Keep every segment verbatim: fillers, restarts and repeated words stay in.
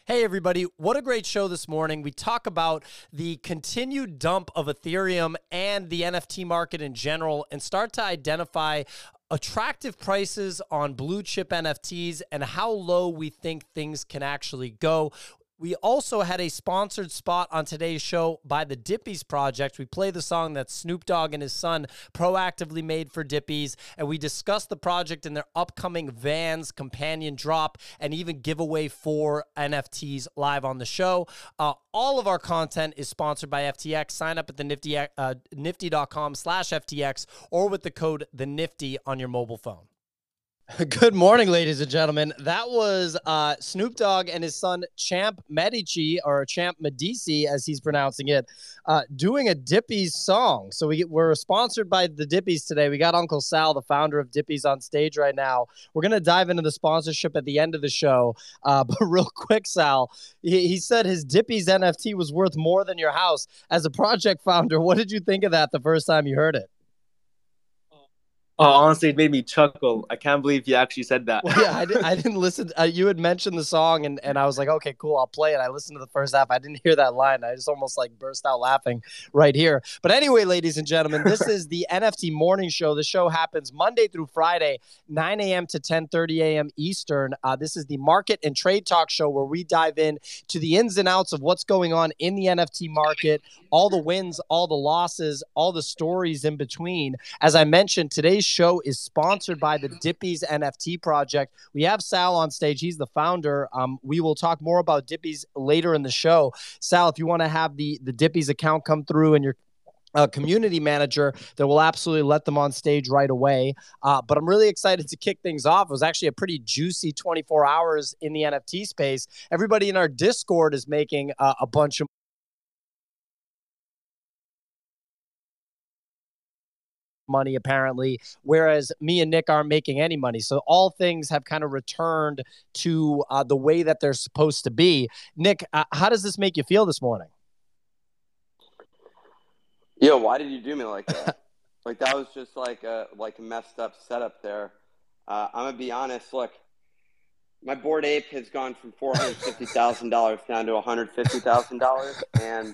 Hey, everybody. What a great show this morning. We talk about the continued dump of Ethereum and the N F T market in general and start to identify attractive prices on blue chip N F Ts and how low we think things can actually go. We also had a sponsored spot on today's show by the Dippies Project. We play the song that Snoop Dogg and his son proactively made for Dippies, and we discuss the project and their upcoming Vans companion drop and even giveaway for N F Ts live on the show. Uh, all of our content is sponsored by F T X. Sign up at the nifty, uh, nifty.com slash FTX or with the code the nifty on your mobile phone. Good morning, ladies and gentlemen. That was uh, Snoop Dogg and his son, Champ Medici, or Champ Medici, as he's pronouncing it, uh, doing a Dippies song. So we get, we're sponsored by the Dippies today. We got Uncle Sal, the founder of Dippies, on stage right now. We're going to dive into the sponsorship at the end of the show. Uh, but real quick, Sal, he, he said his Dippies N F T was worth more than your house. As a project founder, what did you think of that the first time you heard it? Oh, honestly, it made me chuckle. I can't believe you actually said that. Well, yeah, I, did, I didn't listen. Uh, you had mentioned the song, and, and I was like, okay, cool, I'll play it. I listened to the first half. I didn't hear that line. I just almost like burst out laughing right here. But anyway, ladies and gentlemen, this is the N F T Morning Show. The show happens Monday through Friday, nine a.m. to ten thirty a.m. Eastern. Uh, this is the Market and Trade Talk Show where we dive in to the ins and outs of what's going on in the N F T market, all the wins, all the losses, all the stories in between. As I mentioned, today's show is sponsored sponsored by the Dippies N F T project. We have Sal on stage. He's the founder. Um, we will talk more about Dippies later in the show. Sal, if you want to have the, the Dippies account come through and your uh, community manager, that will absolutely let them on stage right away. Uh, but I'm really excited to kick things off. It was actually a pretty juicy twenty-four hours in the N F T space. Everybody in our Discord is making uh, a bunch of money apparently, whereas me and Nick aren't making any money. So all things have kind of returned to uh, the way that they're supposed to be. Nick, uh, how does this make you feel this morning? Yo, why did you do me like that? Like that was just like a like a messed up setup there. Uh, I'm gonna be honest. Look, my Bored Ape has gone from four hundred fifty thousand dollars down to one hundred fifty thousand dollars, and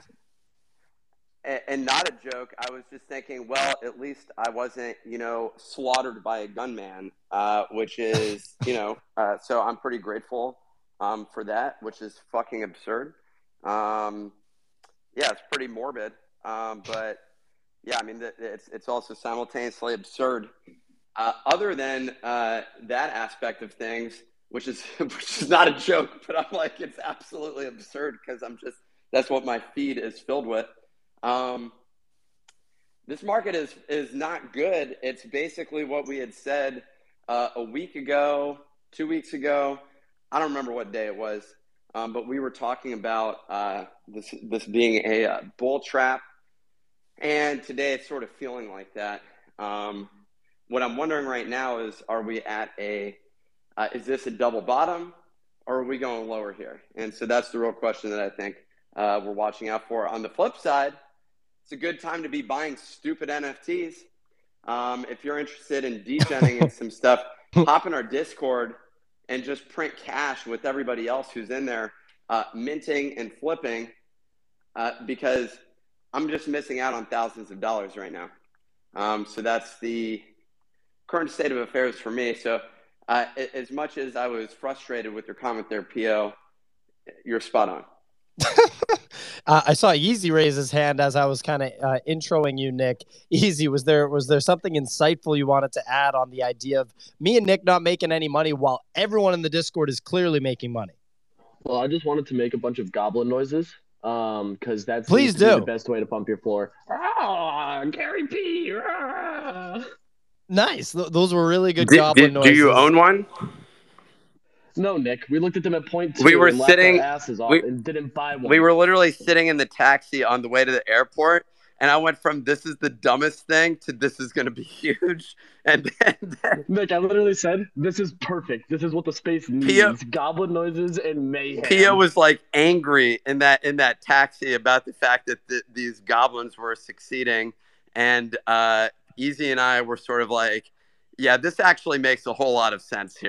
And not a joke, I was just thinking, well, at least I wasn't, you know, slaughtered by a gunman, uh, which is, you know, uh, so I'm pretty grateful um, for that, which is fucking absurd. Um, yeah, it's pretty morbid, um, but yeah, I mean, it's it's also simultaneously absurd. Uh, other than uh, that aspect of things, which is which is not a joke, but I'm like, it's absolutely absurd because I'm just that's what my feed is filled with. Um, this market is, is not good. It's basically what we had said uh, a week ago, two weeks ago. I don't remember what day it was, um, but we were talking about uh, this, this being a uh, bull trap. And today it's sort of feeling like that. Um, what I'm wondering right now is, are we at a, uh, is this a double bottom or are we going lower here? And so that's the real question that I think uh, we're watching out for. On the flip side, it's a good time to be buying stupid N F Ts. Um, if you're interested in degening and some stuff, hop in our Discord and just print cash with everybody else who's in there, uh, minting and flipping, uh, because I'm just missing out on thousands of dollars right now. Um, so that's the current state of affairs for me. So uh, as much as I was frustrated with your comment there, P O, you're spot on. uh, I saw Easy raise his hand as I was kind of uh, introing you, Nick. Easy, was there was there something insightful you wanted to add on the idea of me and Nick not making any money while everyone in the Discord is clearly making money? Well, I just wanted to make a bunch of goblin noises, um, because that's Please do. the best way to pump your floor. Ah, Gary P. Ah. Nice. Th- those were really good Did, goblin did, noises. Do you own one? No, Nick. We looked at them at point two we were and sitting, laughed our asses off we, and didn't buy one. We were literally sitting in the taxi on the way to the airport, and I went from this is the dumbest thing to this is going to be huge. And then, then Nick, I literally said, this is perfect. This is what the space needs. Pia, goblin noises and mayhem. Pia was like angry in that in that taxi about the fact that th- these goblins were succeeding. And uh, Easy and I were sort of like, yeah, this actually makes a whole lot of sense here.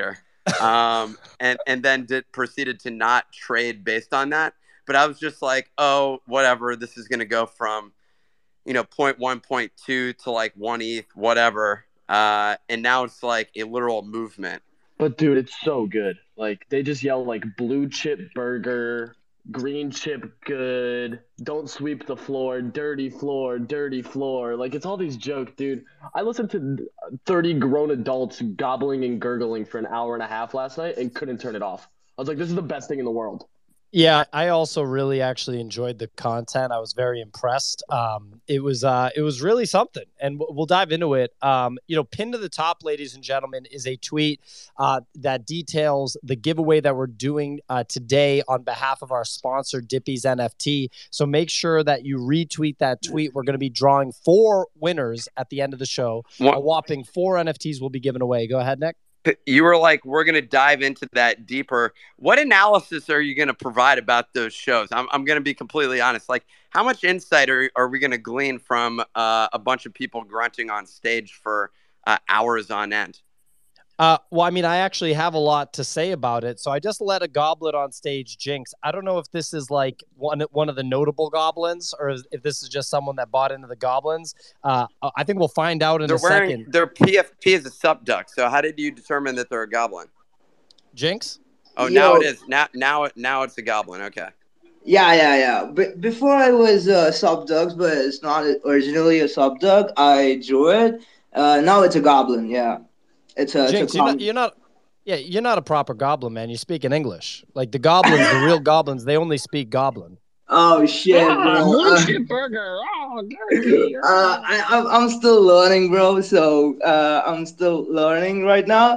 um, and and then did proceeded to not trade based on that. But I was just like, oh, whatever. This is going to go from, you know, point one, point two to like one E T H, whatever. Uh, and now it's like a literal movement. But dude, it's so good. Like they just yell like blue chip burger, green chip good, don't sweep the floor, dirty floor, dirty floor. Like it's all these jokes, dude. I listened to thirty grown adults gobbling and gurgling for an hour and a half last night and couldn't turn it off. I was like, this is the best thing in the world. Yeah, I also really actually enjoyed the content. I was very impressed. Um, it was uh, it was really something, and we'll dive into it. Um, you know, pinned to the top, ladies and gentlemen, is a tweet uh, that details the giveaway that we're doing uh, today on behalf of our sponsor, Dippy's N F T. So make sure that you retweet that tweet. We're going to be drawing four winners at the end of the show. What? A whopping four N F Ts will be given away. Go ahead, Nick. You were like, we're going to dive into that deeper. What analysis are you going to provide about those shows? I'm, I'm going to be completely honest. Like, how much insight are, are we going to glean from uh, a bunch of people grunting on stage for uh, hours on end? Uh, well, I mean, I actually have a lot to say about it. So I just let a goblet on stage jinx. I don't know if this is like one one of the notable goblins or if this is just someone that bought into the goblins. Uh, I think we'll find out in they're a wearing, second. Their P F P is a subduct. So how did you determine that they're a goblin? Jinx? Oh, Yo. now it is. Now, now, now it's a goblin. Okay. Yeah, yeah, yeah. But before I was uh, Subdugs, but it's not originally a Subdug. I drew it. Uh, now it's a goblin. Yeah, it's a. Jinx, it's a you're com- not, you're not. Yeah, you're not a proper goblin, man. You speak in English. Like the goblins, the real goblins, they only speak goblin. Oh shit, Ah, bro. blue Uh, chip burger. Oh, Gary. uh, I, I'm I'm still learning, bro. So uh, I'm still learning right now,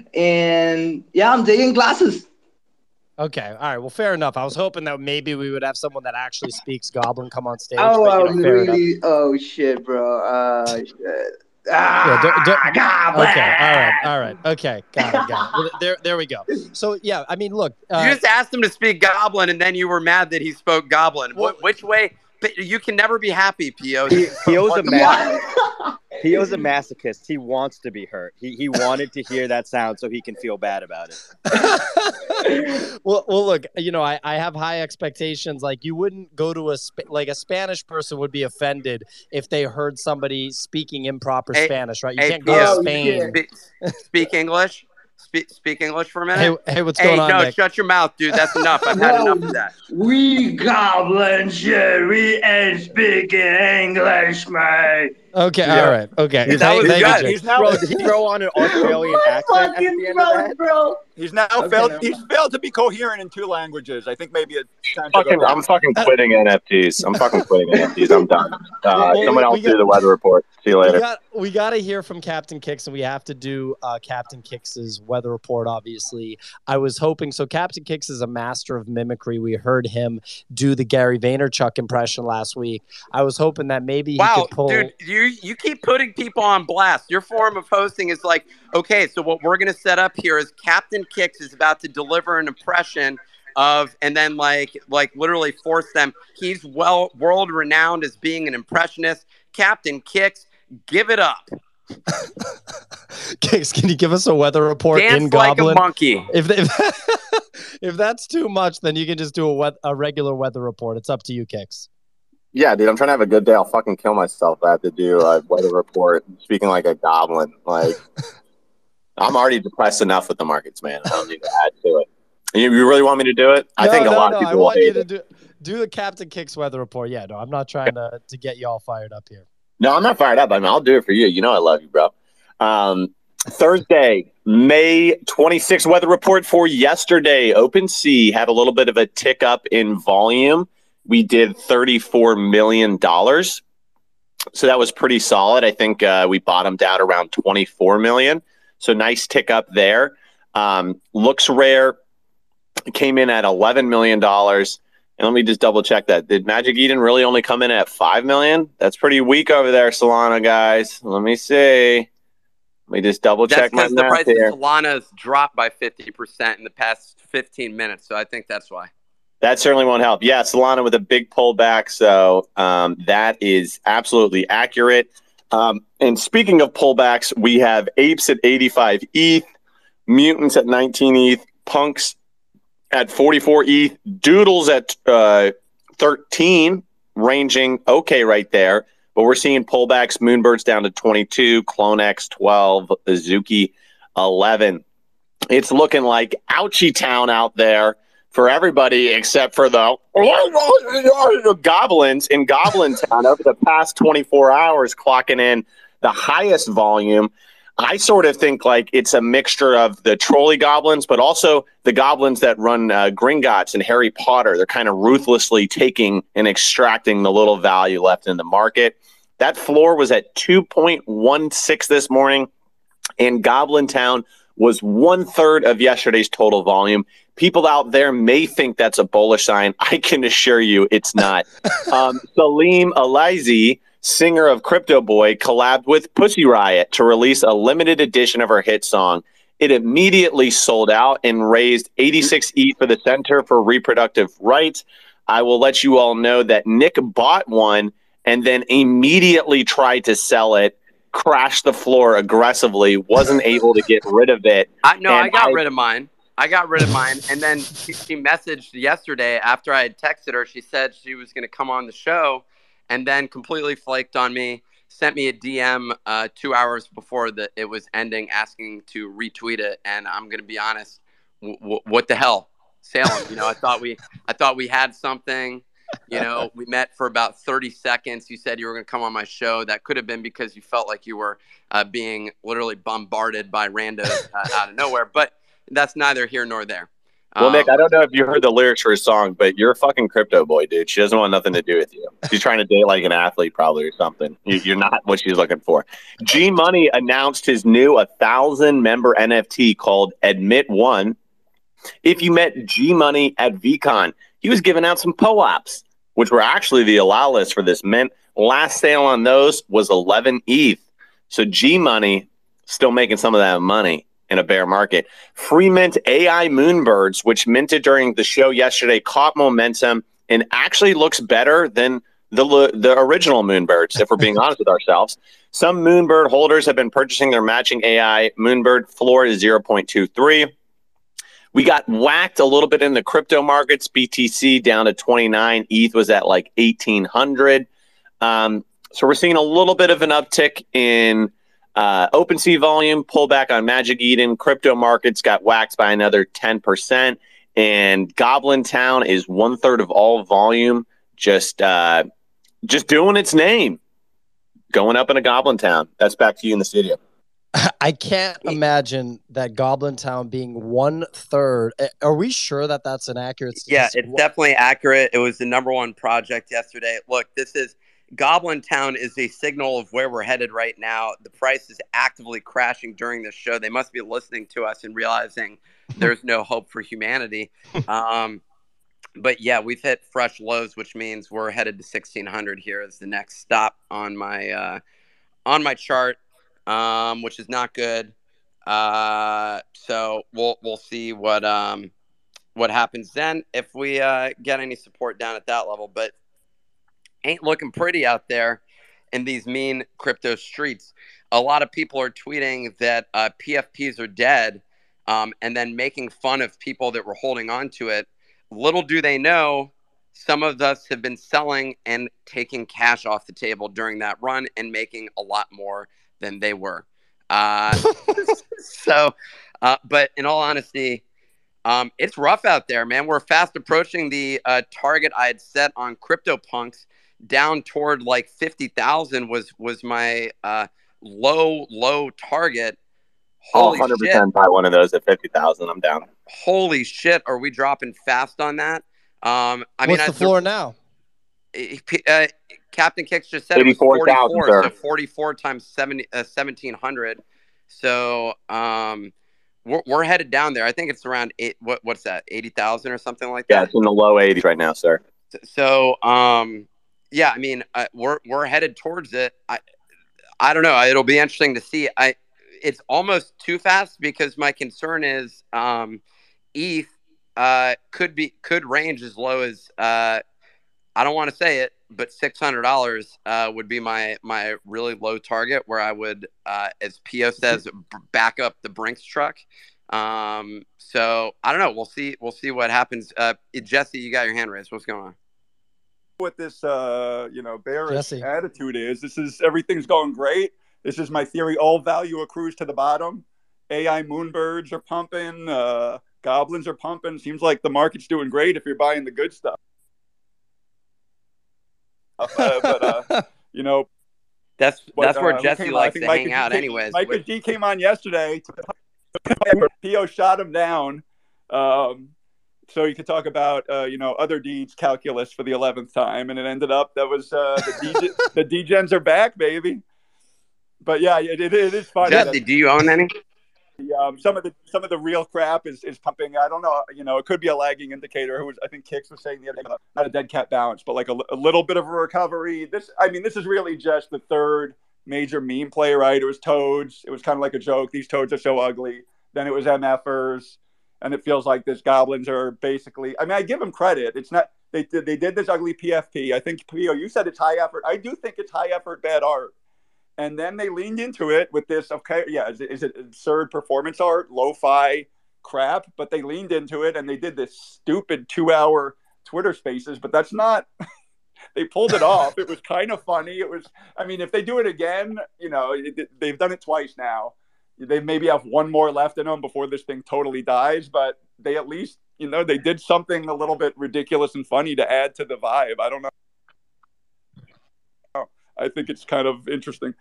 and yeah, I'm taking classes. Okay, all right. Well, fair enough. I was hoping that maybe we would have someone that actually speaks goblin come on stage. Oh, but, you know, I'm fair enough. really. Oh shit, bro. Uh, shit. Yeah, don't- don't- Ah, goblin. Okay, all right, all right. Okay, got it, got it. Well, there, there we go. So, yeah, I mean, look. Uh, You just asked him to speak goblin, and then you were mad that he spoke goblin. Well- Wh- which way? But you can never be happy, P O. He, Pio's a What- masochist. Pio's a masochist. He wants to be hurt. He he wanted to hear that sound so he can feel bad about it. well, well, look, you know, I, I have high expectations. Like, you wouldn't go to a Sp- like a Spanish person would be offended if they heard somebody speaking improper Hey- Spanish, right? You hey, can't go Pio, to Spain. Spe- speak English. Speak, speak English for a minute. Hey, hey, what's Hey, going on, no, Nick? shut your mouth, dude. That's enough. I've had No. enough of that. We goblin shit. We ain't speaking English, mate. Okay, Yeah. all right, okay. He's, Thank, was thank you, good. Jinx. he's now, bro, did he throw on an Australian accent at the end of that? bro. He's now Okay, failed. never He's failed to be coherent in two languages. I think maybe it's time to Fucking, go. I'm fucking quitting N F Ts. I'm fucking quitting N F Ts. I'm done. Uh, Well, someone we- else we do got- the weather report. See you We later. got we got to hear from Captain Kicks, and we have to do uh, Captain Kicks's weather report. Obviously, I was hoping so. Captain Kicks is a master of mimicry. We heard him do the Gary Vaynerchuk impression last week. I was hoping that maybe he Wow, could pull. dude, you you keep putting people on blast. Your form of hosting is like, okay, so what we're gonna set up here is Captain Kicks is about to deliver an impression of, and then like like literally force them. He's well world renowned as being an impressionist. Captain Kicks, give it up. Kicks, can you give us a weather report Dance in like Goblin? a monkey. If if, if that's too much, then you can just do a wet, a regular weather report. It's up to you, Kicks. Yeah, dude, I'm trying to have a good day. I'll fucking kill myself if I have to do a weather report speaking like a goblin. Like, I'm already depressed enough with the markets, man. I don't need to add to it. You, you really want me to do it? I no, think a no, lot no. of people I will want you hate to it. do do the Captain Kicks weather report. Yeah, no, I'm not trying to to get you all fired up here. No, I'm not fired up. I mean, I'll do it for you. You know I love you, bro. Um, Thursday, May twenty-sixth weather report for yesterday. OpenSea had a little bit of a tick up in volume. We did thirty-four million dollars. So that was pretty solid. I think uh, we bottomed out around twenty-four million dollars. So nice tick up there. Um, Looks Rare came in at eleven million dollars. And let me just double check that. Did Magic Eden really only come in at five million dollars? That's pretty weak over there, Solana guys. Let me see. Let me just double That's check my because the math price here. of Solana's dropped by fifty percent in the past fifteen minutes. So I think that's why. That certainly won't help. Yeah, Solana with a big pullback. So um, that is absolutely accurate. Um, and speaking of pullbacks, we have Apes at eighty-five E T H. Mutants at nineteen E T H, Punks at forty-four E T H, Doodles at uh, thirteen, ranging okay right there. But we're seeing pullbacks, Moonbirds down to twenty-two, CloneX twelve, Azuki eleven. It's looking like ouchie town out there for everybody except for the goblins in Goblin Town over the past twenty-four hours, clocking in the highest volume. I sort of think like it's a mixture of the trolley goblins, but also the goblins that run uh, Gringotts and Harry Potter. They're kind of ruthlessly taking and extracting the little value left in the market. That floor was at two point one six this morning, and Goblin Town was one third of yesterday's total volume. People out there may think that's a bullish sign. I can assure you it's not. um, Salim Alizi, singer of Crypto Boy, collabed with Pussy Riot to release a limited edition of her hit song. It immediately sold out and raised eighty-six E T H for the Center for Reproductive Rights. I will let you all know that Nick bought one and then immediately tried to sell it, crashed the floor aggressively, wasn't able to get rid of it. I no, and I got I, rid of mine. I got rid of mine, and then she, she messaged yesterday after I had texted her. She said she was going to come on the show, and then completely flaked on me. Sent me a D M uh, two hours before the, it was ending, asking to retweet it. And I'm going to be honest, w- w- what the hell, Salem? You know, I thought we, I thought we had something. You know, we met for about thirty seconds. You said you were going to come on my show. That could have been because you felt like you were uh, being literally bombarded by randos uh, out of nowhere. But that's neither here nor there. Well, um, Nick, I don't know if you heard the lyrics for his song, but you're a fucking Crypto Boy, dude. She doesn't want nothing to do with you. She's trying to date like an athlete probably or something. You- You're not what she's looking for. G Money announced his new one thousand member N F T called Admit One. If you met G Money at VCon, he was giving out some P O A Ps, which were actually the allow list for this mint. Last sale on those was eleven E T H. So G Money still making some of that money in a bear market. Free mint A I Moonbirds, which minted during the show yesterday, caught momentum and actually looks better than the the original Moonbirds, if we're being honest with ourselves. Some Moonbird holders have been purchasing their matching A I Moonbird. Floor is zero point two three. We got whacked a little bit in the crypto markets. B T C down to twenty-nine. E T H was at like eighteen hundred. Um, so we're seeing a little bit of an uptick in uh, OpenSea volume, pullback on Magic Eden. Crypto markets got whacked by another ten percent. And Goblin Town is one third of all volume, just uh, just doing its name, going up in a Goblin Town. That's back to you in the studio. I can't imagine that Goblin Town being one third. Are we sure that that's an accurate Yeah, statistic? it's definitely accurate. It was the number one project yesterday. Look, this is Goblin Town is a signal of where we're headed right now. The price is actively crashing during this show. They must be listening to us and realizing there's no hope for humanity. Um, but yeah, we've hit fresh lows, which means we're headed to sixteen hundred here as the next stop on my uh, on my chart, um, which is not good. Uh, so we'll we'll see what um, what happens then if we uh, get any support down at that level. But ain't looking pretty out there in these mean crypto streets. A lot of people are tweeting that uh, P F Ps are dead, um, and then making fun of people that were holding on to it. Little do they know, some of us have been selling and taking cash off the table during that run and making a lot more than they were. Uh, so, uh, but in all honesty, um, it's rough out there, man. We're fast approaching the uh, target I had set on CryptoPunks. Down toward like fifty thousand was was my uh, low, low target. Oh, Holy one hundred shit. percent buy one of those at fifty thousand. I'm down. Holy shit. Are we dropping fast on that? Um, I mean, What's the I, floor now? Uh, Captain Kicks just said it was eighty-four thousand, forty-four, sir. so forty-four times seventy, uh, seventeen hundred. So um, we're, we're headed down there. I think it's around eight. What what's that? eighty thousand or something like Yeah, that. it's in the low eighties right now, sir. So um, yeah, I mean, uh, we're we're headed towards it. I I don't know. It'll be interesting to see. I it's almost too fast because my concern is um, E T H uh, could be could range as low as uh, I don't want to say it, but six hundred dollars uh, would be my my really low target where I would, uh, as P O says, b- back up the Brinks truck. Um, so I don't know. We'll see. We'll see what happens. Uh, Jesse, you got your hand raised. What's going on? What this, uh, you know, bearish Jesse. attitude is. This is everything's going great. This is my theory. All value accrues to the bottom. A I moonbirds are pumping. Uh, goblins are pumping. Seems like the market's doing great if you're buying the good stuff. Uh, but uh, you know, that's that's but, where uh, Jesse likes to Micah hang out, G, anyways. Micah With... G came on yesterday. P O shot him down. Um, So you could talk about, uh, you know, other deeds calculus for the eleventh time, and it ended up that was uh, the D- the D-gens are back, baby. But yeah, it, it, it is funny. Jesse, that, do you own any? Um, some of the some of the real crap is, is pumping. I don't know, you know, it could be a lagging indicator. Who was I think Kix was saying the other day, not a dead cat bounce, but like a, a little bit of a recovery. This, I mean, this is really just the third major meme play, right? It was Toads. It was kind of like a joke. These Toads are so ugly. Then it was MFers. And it feels like this goblins are basically, I mean, I give them credit. It's not, they did, they did this ugly P F P. I think, P O, you said it's high effort. I do think it's high effort, bad art. And then they leaned into it with this, okay, yeah, is it, is it absurd performance art, lo-fi crap? But they leaned into it and they did this stupid two hour Twitter spaces, but that's not, they pulled it off. It was kind of funny. It was, I mean, if they do it again, you know, it, they've done it twice now. They maybe have one more left in them before this thing totally dies, but they at least, you know, they did something a little bit ridiculous and funny to add to the vibe. I don't know. I think it's kind of interesting.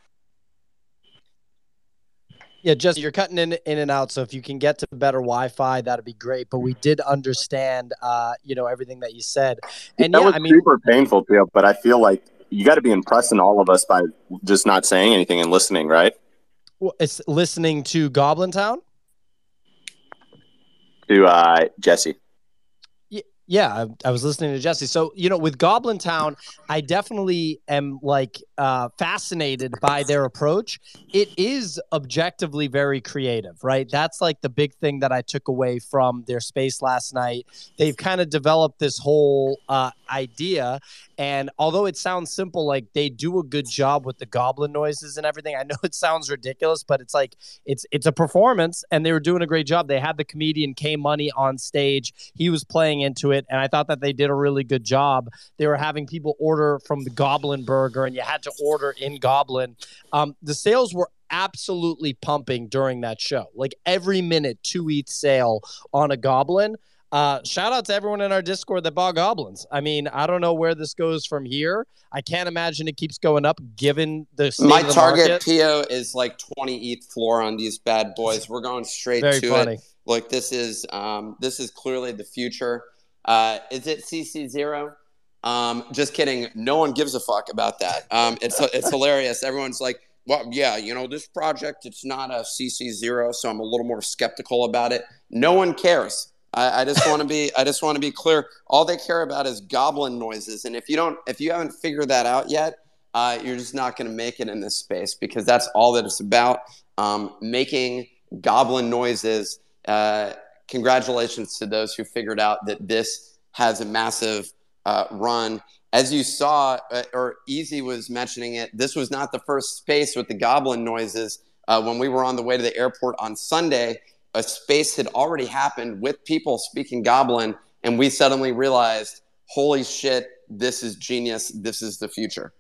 Yeah, Jesse, you're cutting in in and out, so if you can get to better Wi-Fi, that'd be great. But we did understand, uh, you know, everything that you said. And that yeah, was I mean, super painful, too, but I feel like you got to be impressing all of us by just not saying anything and listening, right? well, it's listening to Goblin Town. To uh, Jesse. Yeah, I, I was listening to Jesse. So, you know, with Goblin Town, I definitely am like uh, fascinated by their approach. It is objectively very creative, right? That's like the big thing that I took away from their space last night. They've kind of developed this whole uh, idea. And although it sounds simple, like they do a good job with the goblin noises and everything. I know it sounds ridiculous, but it's like it's it's a performance, and they were doing a great job. They had the comedian K Money on stage. He was playing into it, and I thought that they did a really good job. They were having people order from the Goblin Burger, and you had to order in Goblin. Um, the sales were absolutely pumping during that show. Like every minute, two E T H sale on a Goblin. Uh, shout out to everyone in our Discord that bought goblins. I mean, I don't know where this goes from here. I can't imagine it keeps going up given the state My of the target market. P O is like twenty E T H floor on these bad boys. We're going straight Very to funny. it. Look, this is um, this is clearly the future. Uh, is it C C zero? Um, just kidding. No one gives a fuck about that. Um, it's it's hilarious. Everyone's like, well, yeah, you know, this project, it's not a C C zero, so I'm a little more skeptical about it. No one cares. I, I just want to be I just want to be clear. All they care about is goblin noises, and if you don't, if you haven't figured that out yet, uh, you're just not going to make it in this space, because that's all that it's about. Um, making goblin noises. Uh, congratulations to those who figured out that this has a massive uh, run. As you saw, uh, or Easy was mentioning it, this was not the first space with the goblin noises. Uh, when we were on the way to the airport on Sunday, a space had already happened with people speaking Goblin, and we suddenly realized, holy shit, this is genius. This is the future.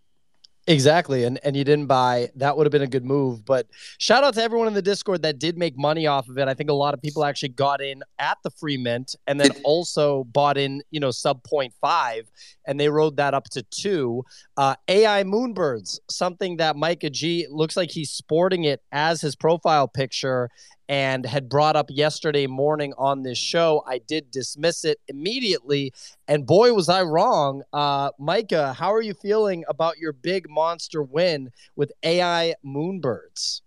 Exactly. And and you didn't buy. That would have been a good move. But shout out to everyone in the Discord that did make money off of it. I think a lot of people actually got in at the free mint and then also bought in, you know, sub zero point five, and they rode that up to two. Uh, A I Moonbirds, something that Micah G looks like he's sporting it as his profile picture and had brought up yesterday morning on this show. I did dismiss it immediately, and boy, was I wrong. Uh, Micah, how are you feeling about your big monster win with A I Moonbirds?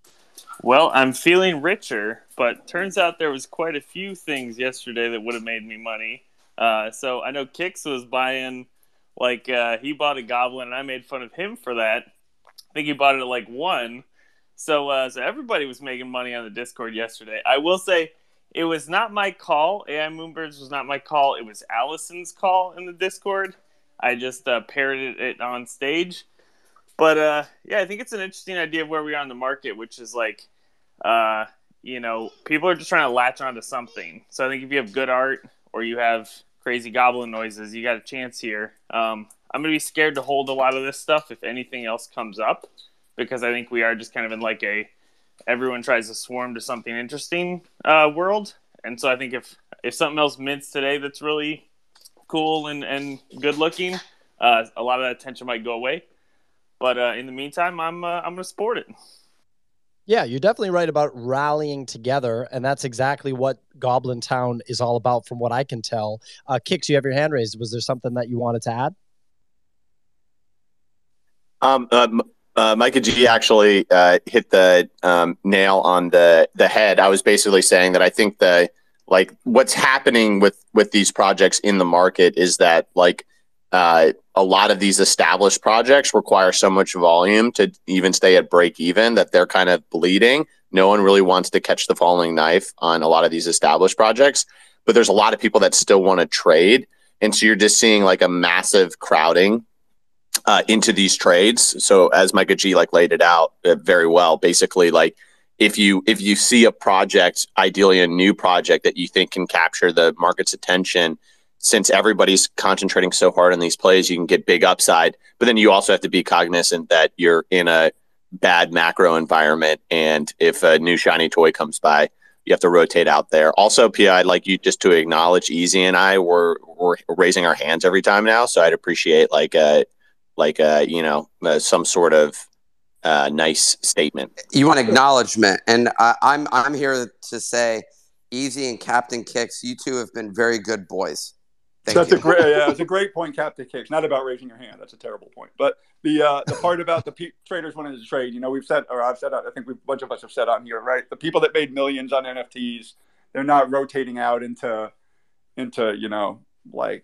Well, I'm feeling richer, but turns out there was quite a few things yesterday that would have made me money. Uh, so I know Kix was buying, like, uh, he bought a goblin, and I made fun of him for that. I think he bought it at, like, one. So, uh, so everybody was making money on the Discord yesterday. I will say it was not my call. A I Moonbirds was not my call. It was Allison's call in the Discord. I just uh, parroted it on stage. But, uh, yeah, I think it's an interesting idea of where we are in the market, which is like, uh, you know, people are just trying to latch onto something. So I think if you have good art or you have crazy goblin noises, you got a chance here. Um, I'm going to be scared to hold a lot of this stuff if anything else comes up, because I think we are just kind of in like a everyone tries to swarm to something interesting uh, world. And so I think if, if something else mints today that's really cool and, and good looking, uh, a lot of that attention might go away. But uh, in the meantime, I'm uh, I'm going to support it. Yeah, you're definitely right about rallying together, and that's exactly what Goblin Town is all about, from what I can tell. Uh, Kix, you have your hand raised. Was there something that you wanted to add? Um, um uh, Micah G actually uh, hit the um, nail on the the head. I was basically saying that I think the like what's happening with with these projects in the market is that like uh, a lot of these established projects require so much volume to even stay at break even that they're kind of bleeding. No one really wants to catch the falling knife on a lot of these established projects, but there's a lot of people that still want to trade. And so you're just seeing like a massive crowding uh, into these trades. So as Micah G like laid it out uh, very well, basically like if you, if you see a project, ideally a new project that you think can capture the market's attention, since everybody's concentrating so hard on these plays, you can get big upside. But then you also have to be cognizant that you're in a bad macro environment. And if a new shiny toy comes by, you have to rotate out there. Also, P I, I'd like you just to acknowledge Easy and I were, were raising our hands every time now. So I'd appreciate like a, like a, you know, uh, some sort of uh, nice statement. You want acknowledgement. And I, I'm, I'm here to say, Easy and Captain Kix, you two have been very good boys. Thank That's you. a great, yeah, it's a great point, Captain Kix. Not about raising your hand. That's a terrible point. But the uh, the part about the pe- traders wanting to trade, you know, we've said, or I've said, I think we've, a bunch of us have said on here, right? The people that made millions on N F Ts, they're not rotating out into, into you know, like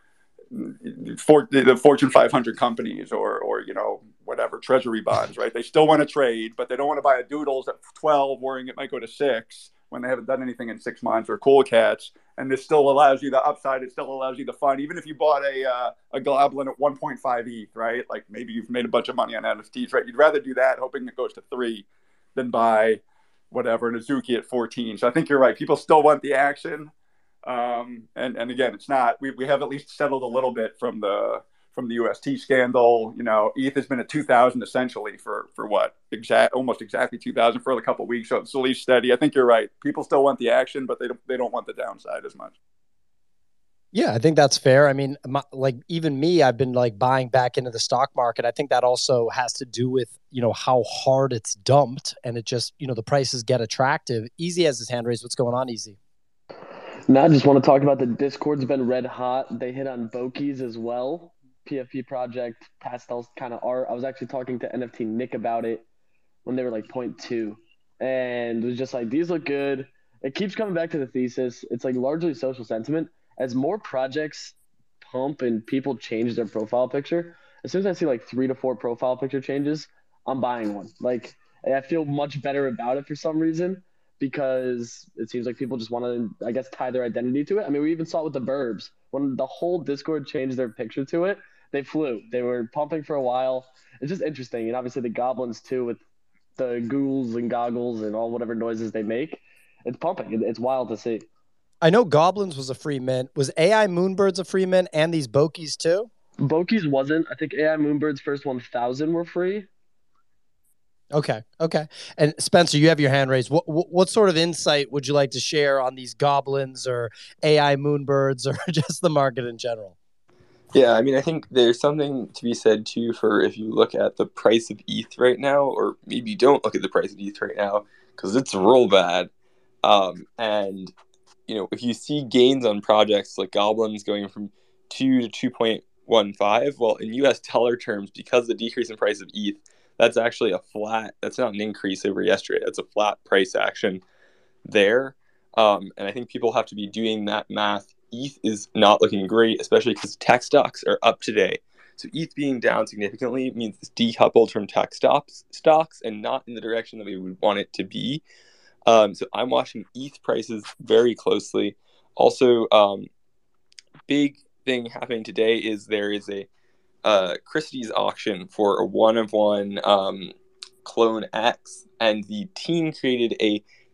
for, the Fortune five hundred companies or, or you know, whatever, treasury bonds, right? They still want to trade, but they don't want to buy a Doodles at twelve, worrying it might go to six when they haven't done anything in six months, or Cool Cats. And this still allows you the upside. It still allows you the fun. Even if you bought a uh, a Goblin at one point five E T H, right? Like maybe you've made a bunch of money on N F Ts, right? You'd rather do that, hoping it goes to three, than buy whatever, an Azuki at fourteen. So I think you're right. People still want the action. Um, and, and again, it's not, we, we have at least settled a little bit from the, from the U S T scandal. You know, E T H has been at two thousand essentially for, for what, exact, almost exactly two thousand for a couple of weeks. So it's at least steady. I think you're right. People still want the action, but they don't, they don't want the downside as much. Yeah, I think that's fair. I mean, my, like even me, I've been like buying back into the stock market. I think that also has to do with, you know, how hard it's dumped, and it just, you know, the prices get attractive. Easy has his hand raised. What's going on, Easy? No, I just want to talk about the Discord's been red hot. They hit on Bokies as well. P F P project, pastel kind of art. I was actually talking to N F T Nick about it when they were like zero point two. And it was just like, these look good. It keeps coming back to the thesis. It's like largely social sentiment. As more projects pump and people change their profile picture, as soon as I see like three to four profile picture changes, I'm buying one. Like, I feel much better about it for some reason, because it seems like people just want to, I guess, tie their identity to it. I mean, we even saw it with the Burbs. When the whole Discord changed their picture to it, they flew. They were pumping for a while. It's just interesting. And obviously the Goblins, too, with the ghouls and goggles and all whatever noises they make, it's pumping. It's wild to see. I know Goblins was a free mint. Was A I Moonbirds a free mint, and these Bokies too? Bokies wasn't. I think A I Moonbird's first one thousand were free. Okay, okay. And Spencer, you have your hand raised. What, what what sort of insight would you like to share on these Goblins or A I Moonbirds or just the market in general? Yeah, I mean, I think there's something to be said, too, for if you look at the price of E T H right now, or maybe you don't look at the price of E T H right now, because it's real bad. Um, and, you know, if you see gains on projects like Goblins going from two to two point one five, well, in U S dollar terms, because of the decrease in price of E T H, that's actually a flat, that's not an increase over yesterday. That's a flat price action there. Um, and I think people have to be doing that math. E T H is not looking great, especially because tech stocks are up today. So E T H being down significantly means it's decoupled from tech stocks, stocks and not in the direction that we would want it to be. Um, so I'm watching E T H prices very closely. Also, um, big thing happening today is there is a uh, Christie's auction for a one-of-one um, Clone X, and the team created a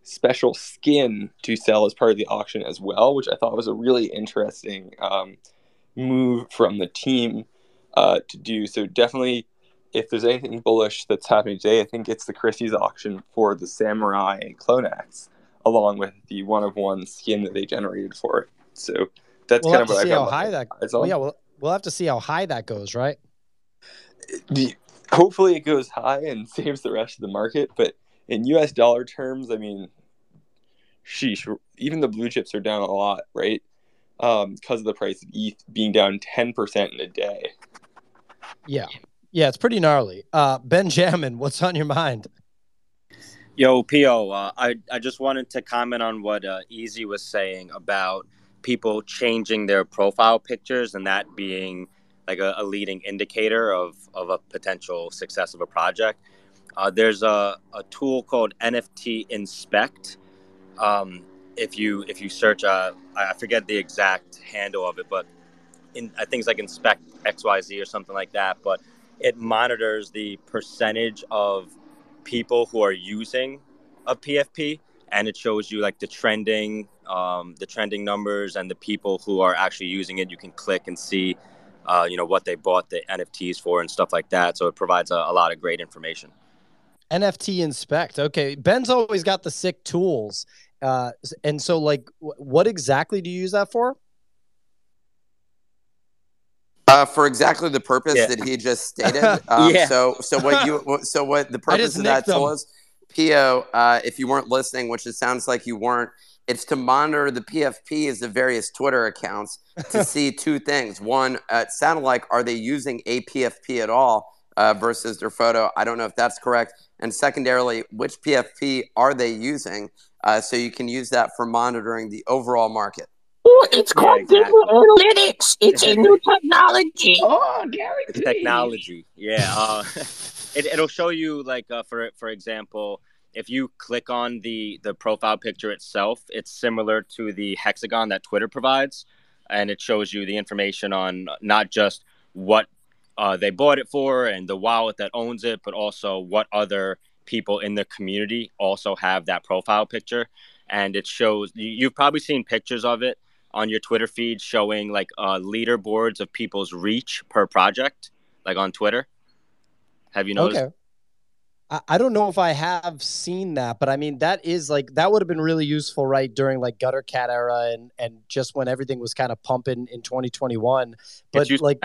special skin to sell as part of the auction as well, which I thought was a really interesting um, move from the team uh, to do. So definitely, if there's anything bullish that's happening today, I think it's the Christie's auction for the Samurai and Clonax, along with the one-of-one skin that they generated for it. So that's we'll kind of have what to see I how got. high that. Well, yeah, we'll we'll have to see how high that goes, right? The, hopefully, it goes high and saves the rest of the market. But in U S dollar terms, I mean, sheesh, even the blue chips are down a lot, right? Um, because of the price of E T H being down ten percent in a day. Yeah. Yeah, it's pretty gnarly. Uh, Benjamin, what's on your mind? Yo, P O, uh, I, I just wanted to comment on what uh, Easy was saying about people changing their profile pictures and that being like a, a leading indicator of, of a potential success of a project. Uh, there's a, a tool called N F T Inspect. Um, if you if you search, uh, I forget the exact handle of it, but in, I think it's like Inspect X Y Z or something like that. But it monitors the percentage of people who are using a P F P, and it shows you like the trending, um, the trending numbers, and the people who are actually using it. You can click and see, uh, you know, what they bought the N F Ts for and stuff like that. So it provides a, a lot of great information. N F T Inspect. Okay, Ben's always got the sick tools, uh, and so like, w- what exactly do you use that for? Uh, for exactly the purpose Yeah. that he just stated. Um, Yeah. So, so what you, so what the I purpose just of that nicked them. tool is, P O. Uh, if you weren't listening, which it sounds like you weren't, it's to monitor the P F Ps of various Twitter accounts to see two things. One, uh, it sounded like, are they using a P F P at all uh, versus their photo? I don't know if that's correct. And secondarily, which P F P are they using? Uh, so you can use that for monitoring the overall market. Oh, it's Yeah, called exactly. digital analytics. It's a new technology. Oh, guaranteed. Technology, yeah. Uh, it, it'll show you, like, uh, for for example, if you click on the the profile picture itself, it's similar to the hexagon that Twitter provides, and it shows you the information on not just what uh, they bought it for and the wallet that owns it, but also what other people in the community also have that profile picture. And it shows, you've probably seen pictures of it on your Twitter feed showing like uh, leaderboards of people's reach per project, like on Twitter. Have you noticed? Okay. I, I don't know if I have seen that, but I mean, that is like, that would have been really useful, right? During like Gutter Cat era and, and just when everything was kind of pumping in twenty twenty-one. But useful like, now.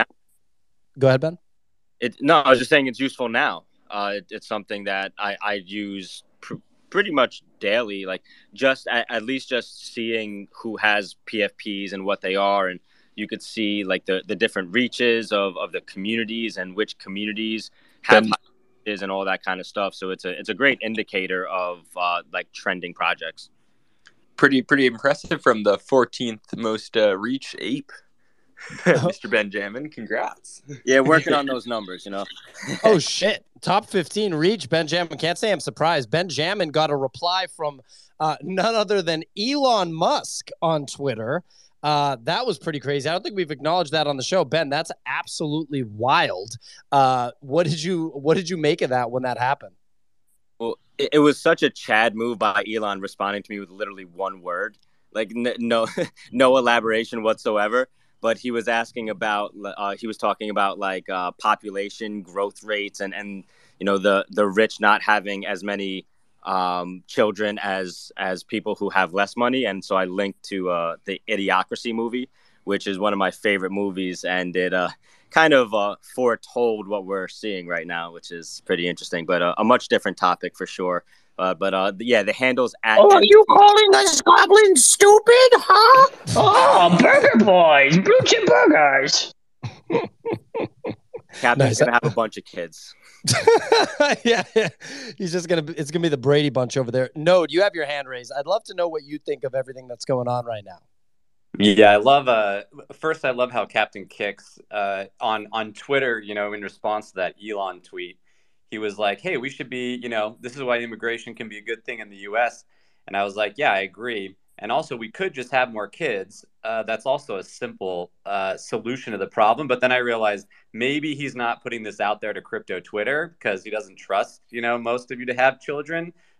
Go ahead, Ben. It, no, I was just saying it's useful now. Uh, it, it's something that I, I use pr- pretty much daily, like just at, at least just seeing who has P F Ps and what they are. And you could see like the, the different reaches of, of the communities and which communities have Ben- high reaches and all that kind of stuff. So it's a it's a great indicator of uh, like trending projects. Pretty pretty impressive from the fourteenth most uh, reach ape. Mister Benjamin, congrats. Yeah, working on those numbers, you know. Oh shit! Top fifteen reach. Benjamin, can't say I'm surprised. Benjamin got a reply from uh, none other than Elon Musk on Twitter. Uh, that was pretty crazy. I don't think we've acknowledged that on the show, Ben. That's absolutely wild. Uh, what did you What did you make of that when that happened? Well, it, it was such a Chad move by Elon responding to me with literally one word, like n- no no elaboration whatsoever. But he was asking about, uh, he was talking about like uh, population growth rates and, and, you know, the, the rich not having as many um, children as as people who have less money. And so I linked to uh, the Idiocracy movie, which is one of my favorite movies. And it uh, kind of uh, foretold what we're seeing right now, which is pretty interesting, but uh, a much different topic for sure. Uh, but uh, yeah, the handle's at. Oh, are you calling us goblins stupid, huh? Oh, Burger Boys, Blue Chip Burgers. Captain's Nice. gonna have a bunch of kids. yeah, yeah, he's just gonna. It's gonna be the Brady Bunch over there. Node, you have your hand raised. I'd love to know what you think of everything that's going on right now. Yeah, I love. Uh, first, I love how Captain Kicks uh, on on Twitter. You know, in response to that Elon tweet, he was like, "Hey, we should be. You know, this is why immigration can be a good thing in the U S" And I was like, "Yeah, I agree." And also, we could just have more kids. Uh, that's also a simple uh, solution to the problem. But then I realized maybe he's not putting this out there to crypto Twitter because he doesn't trust, you know, most of you to have children.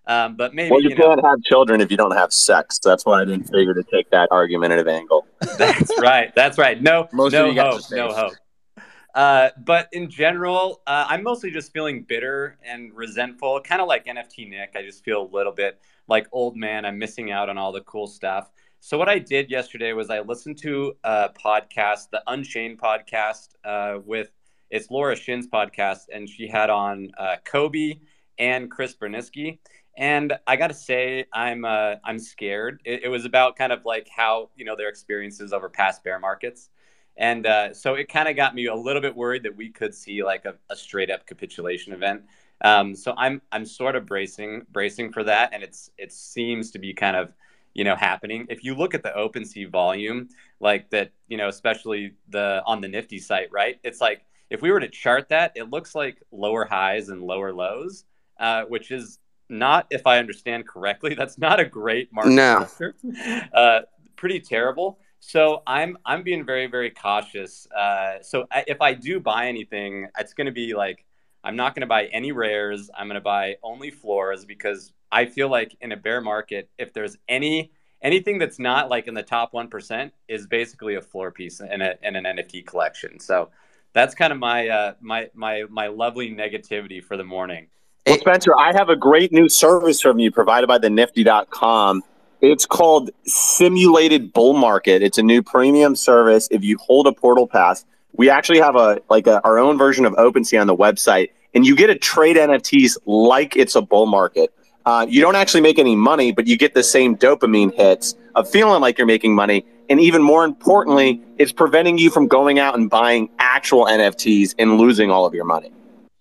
Um, but maybe well, you, you know, can't have children if you don't have sex. That's why I didn't figure to take that argumentative angle. That's right. That's right. No, Most no of you guys hope. are No safe. hope. Uh, but in general, uh, I'm mostly just feeling bitter and resentful, kind of like N F T Nick. I just feel a little bit like old man. I'm missing out on all the cool stuff. So what I did yesterday was I listened to a podcast, the Unchained podcast, uh, with it's Laura Shin's podcast, and she had on uh, Kobe and Chris Berniski. And I got to say, I'm uh, I'm scared. It, it was about kind of like how, you know, their experiences over past bear markets. And uh, so it kind of got me a little bit worried that we could see like a, a straight up capitulation event. Um, so I'm I'm sort of bracing bracing for that, and it's it seems to be kind of, you know, happening. If you look at the OpenSea volume, like that, you know, especially the on the Nifty site, right? It's like if we were to chart that, it looks like lower highs and lower lows, uh, which is not, if I understand correctly, that's not a great market No. structure. Uh, pretty terrible. So I'm I'm being very, very cautious. Uh, so I, if I do buy anything, it's going to be like I'm not going to buy any rares. I'm going to buy only floors because I feel like in a bear market, if there's any anything that's not like in the top one percent is basically a floor piece in, a, in an N F T collection. So that's kind of my uh, my my my lovely negativity for the morning. Well, Spencer, I have a great new service from you provided by the nifty dot com. It's called Simulated Bull Market. It's a new premium service. If you hold a portal pass, we actually have a like a, our own version of OpenSea on the website, and you get to trade N F Ts like it's a bull market. Uh, you don't actually make any money, but you get the same dopamine hits of feeling like you're making money. And even more importantly, it's preventing you from going out and buying actual N F Ts and losing all of your money.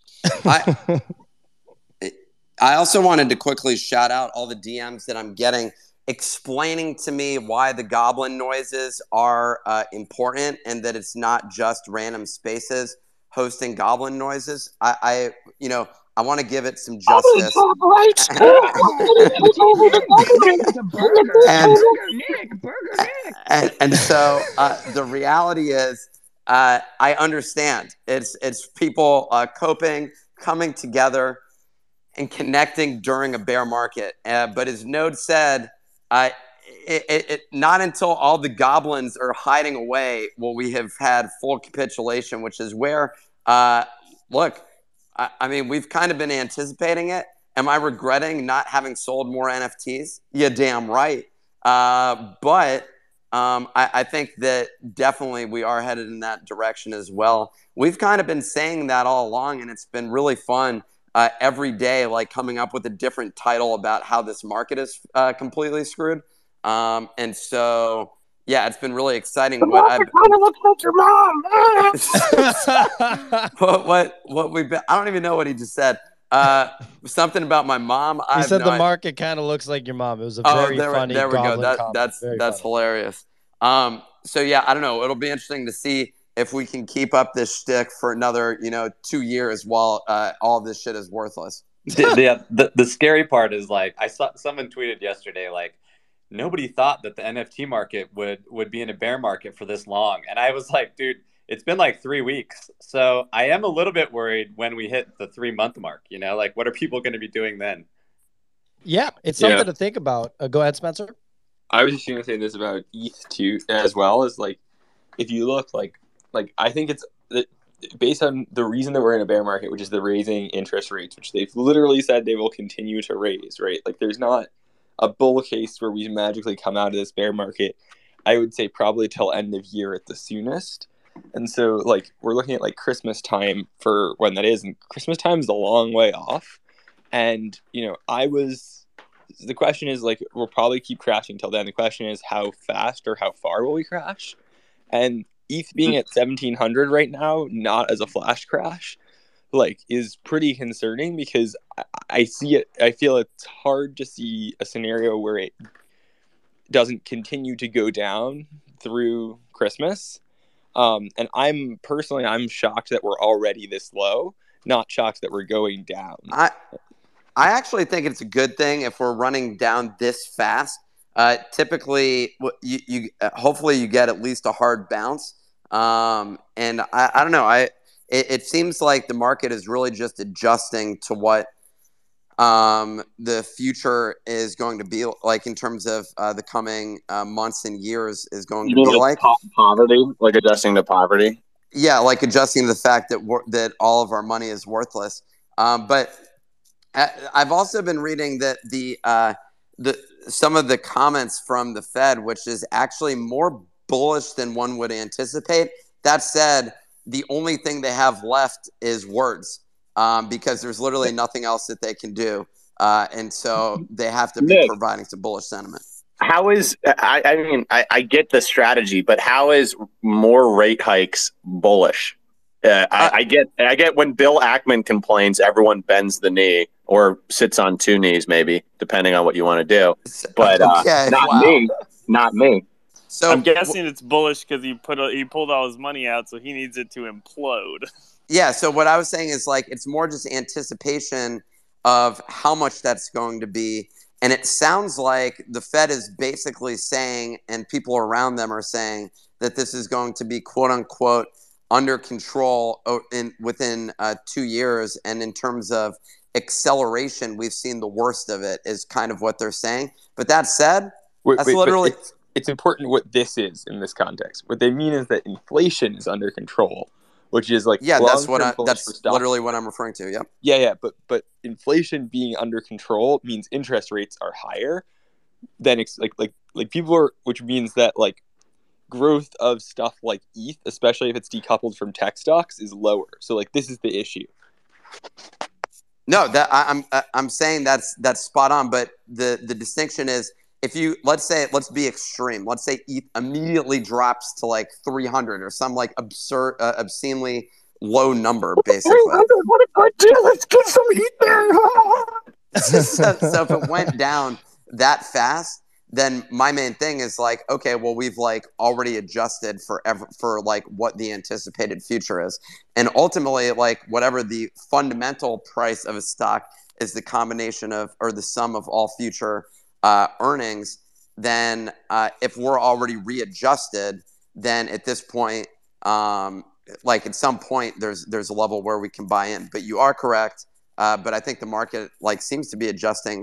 I, I also wanted to quickly shout out all the D Ms that I'm getting explaining to me why the goblin noises are uh, important and that it's not just random spaces hosting goblin noises. I, I you know, I want to give it some justice. and, and, and so uh, the reality is, uh, I understand. It's it's people uh, coping, coming together, and connecting during a bear market. Uh, but as Node said, uh, it, it, it, not until all the goblins are hiding away will we have had full capitulation, which is where, uh, look, I, I mean, we've kind of been anticipating it. Am I regretting not having sold more N F Ts? Yeah, damn right. Uh, but um, I, I think that definitely we are headed in that direction as well. We've kind of been saying that all along, and it's been really fun. Uh, every day, like coming up with a different title about how this market is uh, completely screwed. Um, and so, yeah, it's been really exciting. The What market I've kind of looks like your mom. what, what, what we've been, I don't even know what he just said. Uh, something about my mom. I He have said no the idea. market kind of looks like your mom. It was a Oh, very there, funny there we go. goblin That, comment. that's Very that's funny. hilarious. Um, so yeah, I don't know. It'll be interesting to see if we can keep up this shtick for another, you know, two years while uh, all this shit is worthless. the, the, the the scary part is like I saw someone tweeted yesterday like nobody thought that the N F T market would would be in a bear market for this long, and I was like, dude, it's been like three weeks, so I am a little bit worried when we hit the three month mark. You know, like what are people going to be doing then? Yeah, it's something Yeah. to think about. Uh, go ahead, Spencer. I was just going to say this about E T H too, as well as like, if you look like, like I think it's based on the reason that we're in a bear market, which is the raising interest rates, which they've literally said they will continue to raise, right? Like there's not a bull case where we magically come out of this bear market. I would say probably till end of year at the soonest. And so like we're looking at like Christmas time for when that is, and Christmas time is a long way off. And, you know, I was, the question is like, we'll probably keep crashing till then. The question is how fast or how far will we crash? And E T H being at seventeen hundred right now, not as a flash crash, like is pretty concerning because I, I see it. I feel it's hard to see a scenario where it doesn't continue to go down through Christmas. Um, and I'm personally, I'm shocked that we're already this low, not shocked that we're going down. I I actually think it's a good thing if we're running down this fast. Uh, typically, you, you uh, hopefully you get at least a hard bounce. Um, and I, I don't know. I it, it seems like the market is really just adjusting to what um, the future is going to be like in terms of uh, the coming uh, months and years is going You to mean be like. po- poverty, like adjusting to poverty? Yeah, like adjusting to the fact that wor- that all of our money is worthless. Um, but I- I've also been reading that the uh, the some of the comments from the Fed, which is actually more bullish than one would anticipate. That said, the only thing they have left is words, um, because there's literally nothing else that they can do, uh, and so they have to be Nick. providing some bullish sentiment. How is I, I mean I, I get the strategy, but how is more rate hikes bullish? Uh, I, I get I get when Bill Ackman complains, everyone bends the knee or sits on two knees, maybe depending on what you want to do. But uh, Okay, not wow. me, not me. So I'm guessing it's bullish because he put a, he pulled all his money out, so he needs it to implode. Yeah, so what I was saying is like it's more just anticipation of how much that's going to be. And it sounds like the Fed is basically saying, and people around them are saying, that this is going to be quote unquote under control in within uh, two years. And in terms of acceleration, we've seen the worst of it, is kind of what they're saying. But that said, Wait, that's wait, but literally. It's, it's important what this is in this context. What they mean is that inflation is under control, which is like Yeah, that's what I, long-term bullish that's for stocks. literally what I'm referring to. Yep. Yeah, yeah, but but inflation being under control means interest rates are higher than ex- like like like people are, which means that like growth of stuff like E T H, especially if it's decoupled from tech stocks, is lower. So like this is the issue. No, that I, I'm I- I'm saying that's that's spot on. But the the distinction is, if you let's say let's be extreme. Let's say E T H immediately drops to like three hundred or some like absurd, uh, obscenely low number, basically. What a good deal. Let's get some heat there. so, so if it went down that fast, then my main thing is like, okay, well, we've like already adjusted for ever, for like what the anticipated future is. And ultimately, like whatever the fundamental price of a stock is, the combination of, or the sum of all future uh, earnings, then uh, if we're already readjusted, then at this point, um, like at some point there's, there's a level where we can buy in. But you are correct. Uh, but I think the market like seems to be adjusting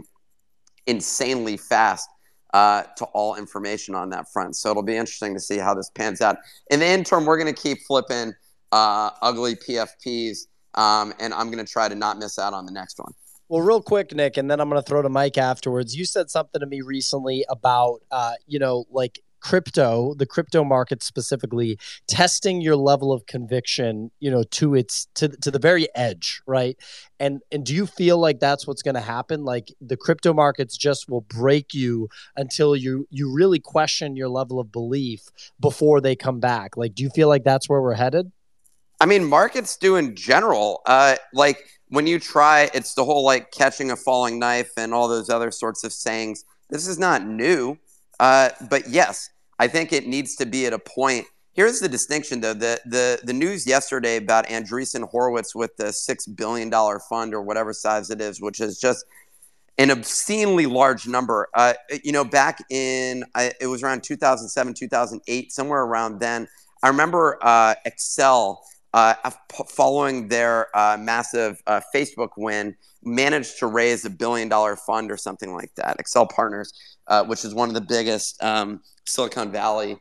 insanely fast uh, to all information on that front. So it'll be interesting to see how this pans out. In the interim, we're going to keep flipping uh, ugly P F Ps, um, and I'm going to try to not miss out on the next one. Well, real quick, Nick, and then I'm going to throw to Mike afterwards. You said something to me recently about, uh, you know, like crypto, the crypto market specifically, testing your level of conviction, you know, to its to to the very edge, right? And and do you feel like that's what's going to happen? Like the crypto markets just will break you until you you really question your level of belief before they come back. Like, do you feel like that's where we're headed? I mean, markets do in general. Uh, like when you try, it's the whole like catching a falling knife and all those other sorts of sayings. This is not new. Uh, but yes, I think it needs to be at a point. Here's the distinction, though. The the the news yesterday about Andreessen Horowitz with the six billion dollars fund or whatever size it is, which is just an obscenely large number. Uh, you know, back in, I, it was around two thousand seven, two thousand eight, somewhere around then. I remember uh, Excel, uh, following their uh, massive uh, Facebook win, managed to raise a billion dollar fund or something like that. Excel Partners, uh, which is one of the biggest um, Silicon Valley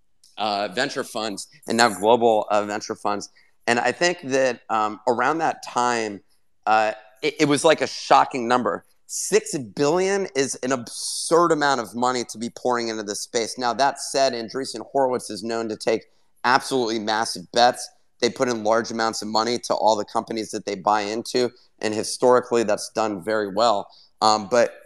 uh, venture funds and now global uh, venture funds. And I think that um, around that time, uh, it, it was like a shocking number. Six billion is an absurd amount of money to be pouring into this space. Now, that said, Andreessen Horowitz is known to take absolutely massive bets. They put in large amounts of money to all the companies that they buy into, and historically that's done very well. Um, but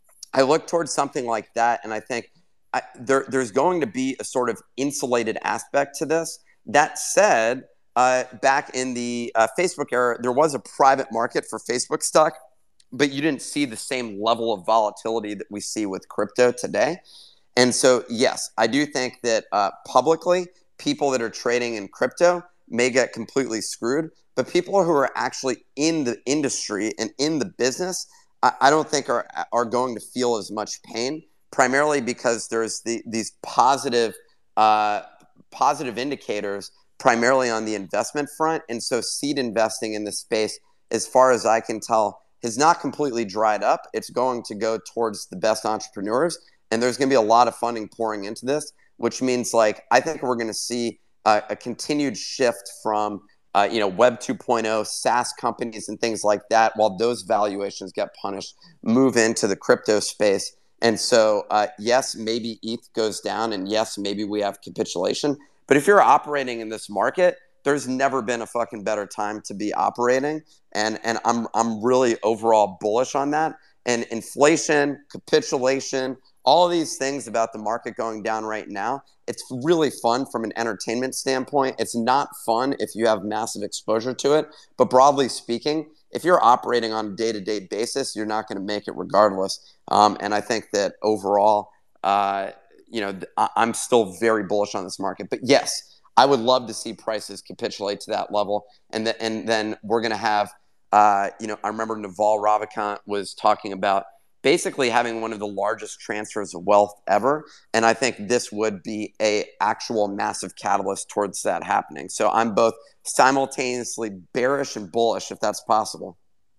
I look towards something like that, and I think I, there, there's going to be a sort of insulated aspect to this. That said, uh, back in the uh, Facebook era, there was a private market for Facebook stock, but you didn't see the same level of volatility that we see with crypto today. And so, yes, I do think that uh, publicly, people that are trading in crypto may get completely screwed, but people who are actually in the industry and in the business, I, I don't think are are going to feel as much pain, primarily because there's the, these positive uh, positive indicators primarily on the investment front. And so seed investing in this space, as far as I can tell, has not completely dried up. It's going to go towards the best entrepreneurs, and there's going to be a lot of funding pouring into this, which means like I think we're going to see uh, a continued shift from uh, you know Web two point oh, SaaS companies and things like that, while those valuations get punished, move into the crypto space. And so, uh, yes, maybe E T H goes down, and yes, maybe we have capitulation. But if you're operating in this market, there's never been a fucking better time to be operating. And and I'm I'm really overall bullish on that. And inflation, capitulation, all of these things about the market going down right now, it's really fun from an entertainment standpoint. It's not fun if you have massive exposure to it. But broadly speaking, if you're operating on a day-to-day basis, you're not going to make it regardless. Um, and I think that overall, uh, you know, th- I'm still very bullish on this market. But yes, I would love to see prices capitulate to that level. And, th- and then we're going to have, uh, you know, I remember Naval Ravikant was talking about basically having one of the largest transfers of wealth ever. And I think this would be a actual massive catalyst towards that happening. So I'm both simultaneously bearish and bullish, if that's possible.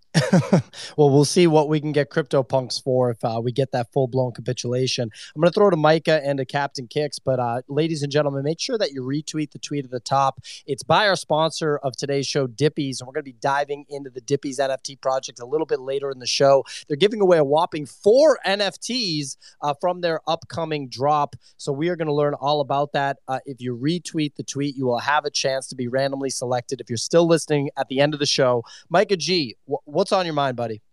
Well, we'll see what we can get CryptoPunks for if uh, we get that full-blown capitulation. I'm going to throw to Micah and to Captain Kicks, but uh, ladies and gentlemen, make sure that you retweet the tweet at the top. It's by our sponsor of today's show, Dippies, and we're going to be diving into the Dippies N F T project a little bit later in the show. They're giving away a whopping four N F Ts uh, from their upcoming drop, so we are going to learn all about that. Uh, if you retweet the tweet, you will have a chance to be randomly selected. If you're still listening at the end of the show, Micah G, wh- what's on your mind, buddy?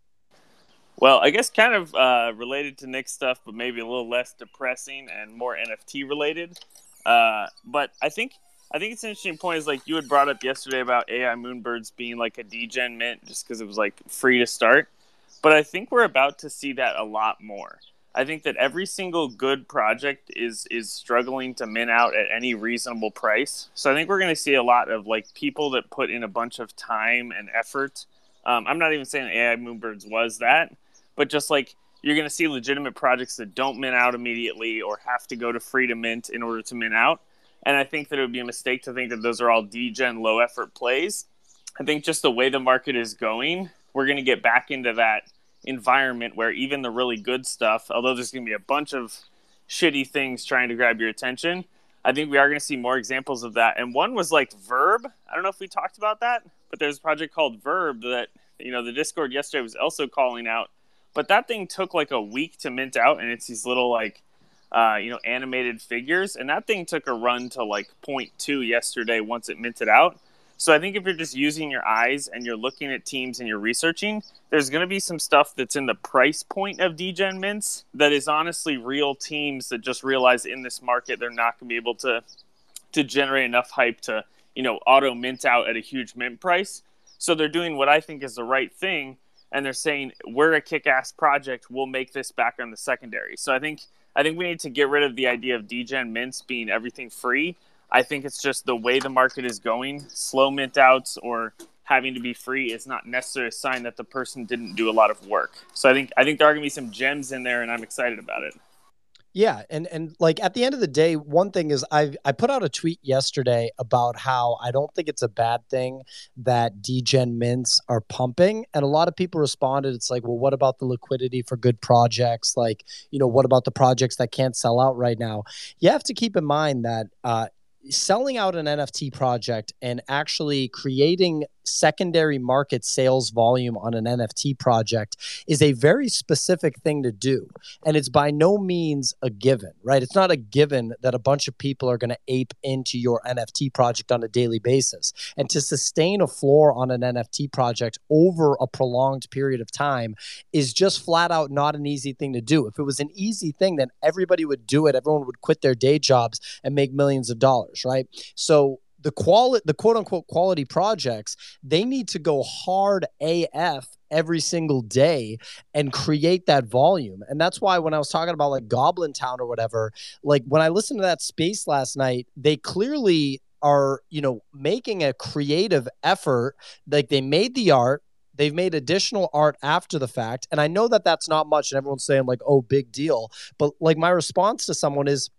Well, I guess kind of uh, related to Nick's stuff, but maybe a little less depressing and more N F T related. Uh, but I think I think it's an interesting point. Is like you had brought up yesterday about A I Moonbirds being like a degen mint just because it was like free to start. But I think we're about to see that a lot more. I think that every single good project is is struggling to mint out at any reasonable price. So I think we're going to see a lot of like people that put in a bunch of time and effort. Um, I'm not even saying A I Moonbirds was that, but just like you're going to see legitimate projects that don't mint out immediately or have to go to free to mint in order to mint out. And I think that it would be a mistake to think that those are all degen low effort plays. I think just the way the market is going, we're going to get back into that environment where even the really good stuff, although there's going to be a bunch of shitty things trying to grab your attention, I think we are going to see more examples of that. And one was like Verb. I don't know if we talked about that, but there's a project called Verb that, you know, the Discord yesterday was also calling out. But that thing took like a week to mint out, and it's these little like, uh, you know, animated figures. And that thing took a run to like zero point two yesterday once it minted out. So I think if you're just using your eyes and you're looking at teams and you're researching, there's going to be some stuff that's in the price point of degen mints that is honestly real teams that just realize in this market they're not going to be able to to generate enough hype to, you know, auto mint out at a huge mint price. So they're doing what I think is the right thing, and they're saying we're a kick-ass project, we'll make this back on the secondary. So I think I think we need to get rid of the idea of degen mints being everything free. I think it's just the way the market is going. Slow mint outs or having to be free is not necessarily a sign that the person didn't do a lot of work. So I think I think there are going to be some gems in there, and I'm excited about it. Yeah, and and like at the end of the day, one thing is I I put out a tweet yesterday about how I don't think it's a bad thing that degen mints are pumping, and a lot of people responded. It's like, well, what about the liquidity for good projects? Like, you know, what about the projects that can't sell out right now? You have to keep in mind that uh, selling out an N F T project and actually creating secondary market sales volume on an N F T project is a very specific thing to do. And it's by no means a given, right? It's not a given that a bunch of people are going to ape into your N F T project on a daily basis. And to sustain a floor on an N F T project over a prolonged period of time is just flat out not an easy thing to do. If it was an easy thing, then everybody would do it. Everyone would quit their day jobs and make millions of dollars, right? So the quality, the quote unquote quality projects, they need to go hard A F every single day and create that volume. And that's why when I was talking about like Goblin Town or whatever, like when I listened to that space last night, they clearly are, you know, making a creative effort. Like they made the art, they've made additional art after the fact. And I know that that's not much and everyone's saying like, oh, big deal. But like my response to someone is,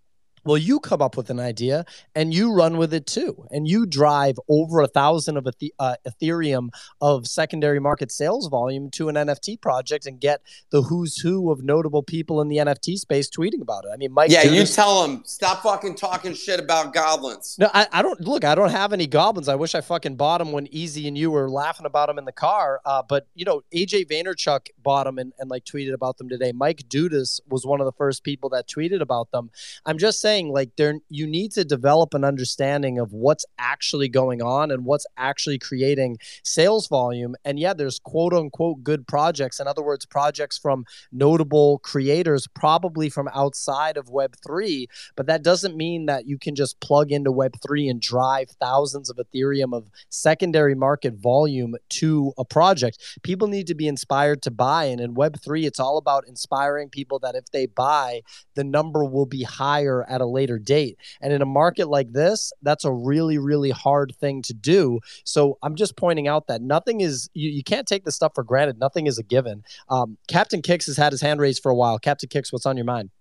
Well, you come up with an idea and you run with it too. And you drive over a thousand of Eth- uh, Ethereum of secondary market sales volume to an N F T project and get the who's who of notable people in the N F T space tweeting about it. I mean, Mike. Yeah, Dudas, you tell them, stop fucking talking shit about goblins. No, I, I don't look, I don't have any goblins. I wish I fucking bought them when Easy and you were laughing about them in the car. Uh, but, you know, A J Vaynerchuk bought them and, and like tweeted about them today. Mike Dudas was one of the first people that tweeted about them. I'm just saying, like, there, you need to develop an understanding of what's actually going on and what's actually creating sales volume. And yeah, there's quote unquote good projects. In other words, projects from notable creators, probably from outside of Web three, but that doesn't mean that you can just plug into Web three and drive thousands of Ethereum of secondary market volume to a project. People need to be inspired to buy. And in Web three, it's all about inspiring people that if they buy, the number will be higher at a later date. And in a market like this, that's a really, really hard thing to do. So I'm just pointing out that nothing is, you, you can't take this stuff for granted. Nothing is a given. Um, Captain Kicks has had his hand raised for a while. Captain Kicks, what's on your mind?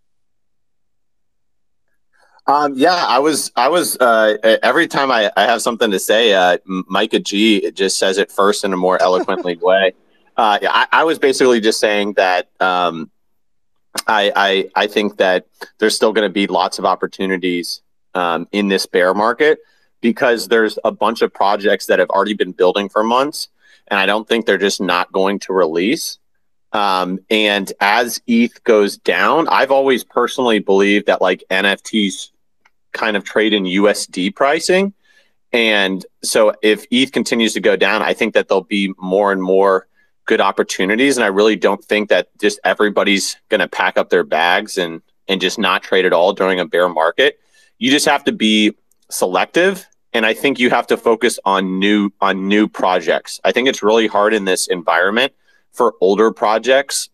Um, yeah, I was, I was, uh, every time I, I have something to say, uh, Micah G just says it first in a more eloquently way. Uh, I, I was basically just saying that, um, I, I, I think that there's still going to be lots of opportunities, um, in this bear market because there's a bunch of projects that have already been building for months. And I don't think they're just not going to release. Um, and as E T H goes down, I've always personally believed that like N F Ts kind of trade in U S D pricing. And so if E T H continues to go down, I think that there'll be more and more good opportunities. And I really don't think that just everybody's going to pack up their bags and, and just not trade at all during a bear market. You just have to be selective. And I think you have to focus on new, on new projects. I think it's really hard in this environment for older projects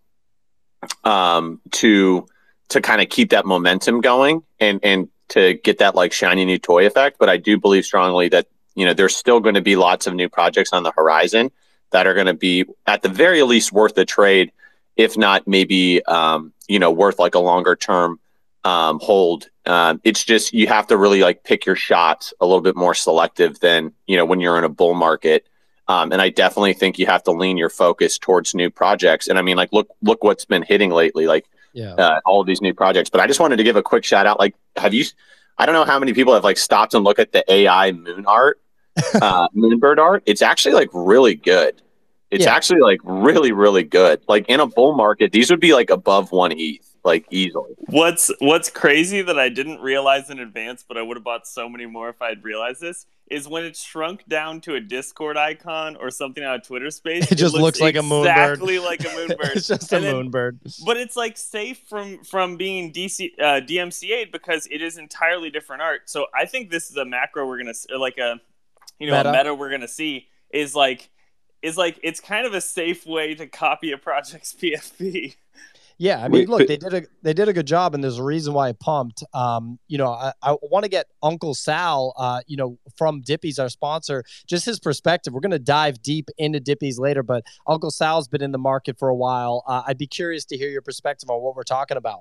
um, to, to kind of keep that momentum going and, and to get that like shiny new toy effect. But I do believe strongly that, you know, there's still going to be lots of new projects on the horizon that are going to be at the very least worth the trade, if not maybe, um, you know, worth like a longer term um, hold. Um, it's just, you have to really like pick your shots a little bit more selective than, you know, when you're in a bull market. Um, and I definitely think you have to lean your focus towards new projects. And I mean, like, look, look what's been hitting lately, like yeah. uh, all of these new projects. But I just wanted to give a quick shout out. Like, have you, I don't know how many people have like stopped and look at the A I moon art, uh, moonbird art. It's actually like really good. It's Yeah. actually like really, really good. Like in a bull market, these would be like above one E T H, like easily. What's What's crazy that I didn't realize in advance, but I would have bought so many more if I had realized this, is when it's shrunk down to a Discord icon or something on a Twitter space. It just looks like a moonbird. Exactly like a moonbird. It's just a And then- moonbird. But it's like safe from from being D C, uh, D M C A'd because it is entirely different art. So I think this is a macro we're gonna s- or like a you know Meta. a meta we're gonna see is like is like it's kind of a safe way to copy a project's P F P. Yeah, I mean, Wait, look, but- they did a they did a good job, and there's a reason why it pumped. Um, you know, I, I want to get Uncle Sal, uh, you know, from Dippy's, our sponsor, just his perspective. We're going to dive deep into Dippy's later, but Uncle Sal's been in the market for a while. Uh, I'd be curious to hear your perspective on what we're talking about.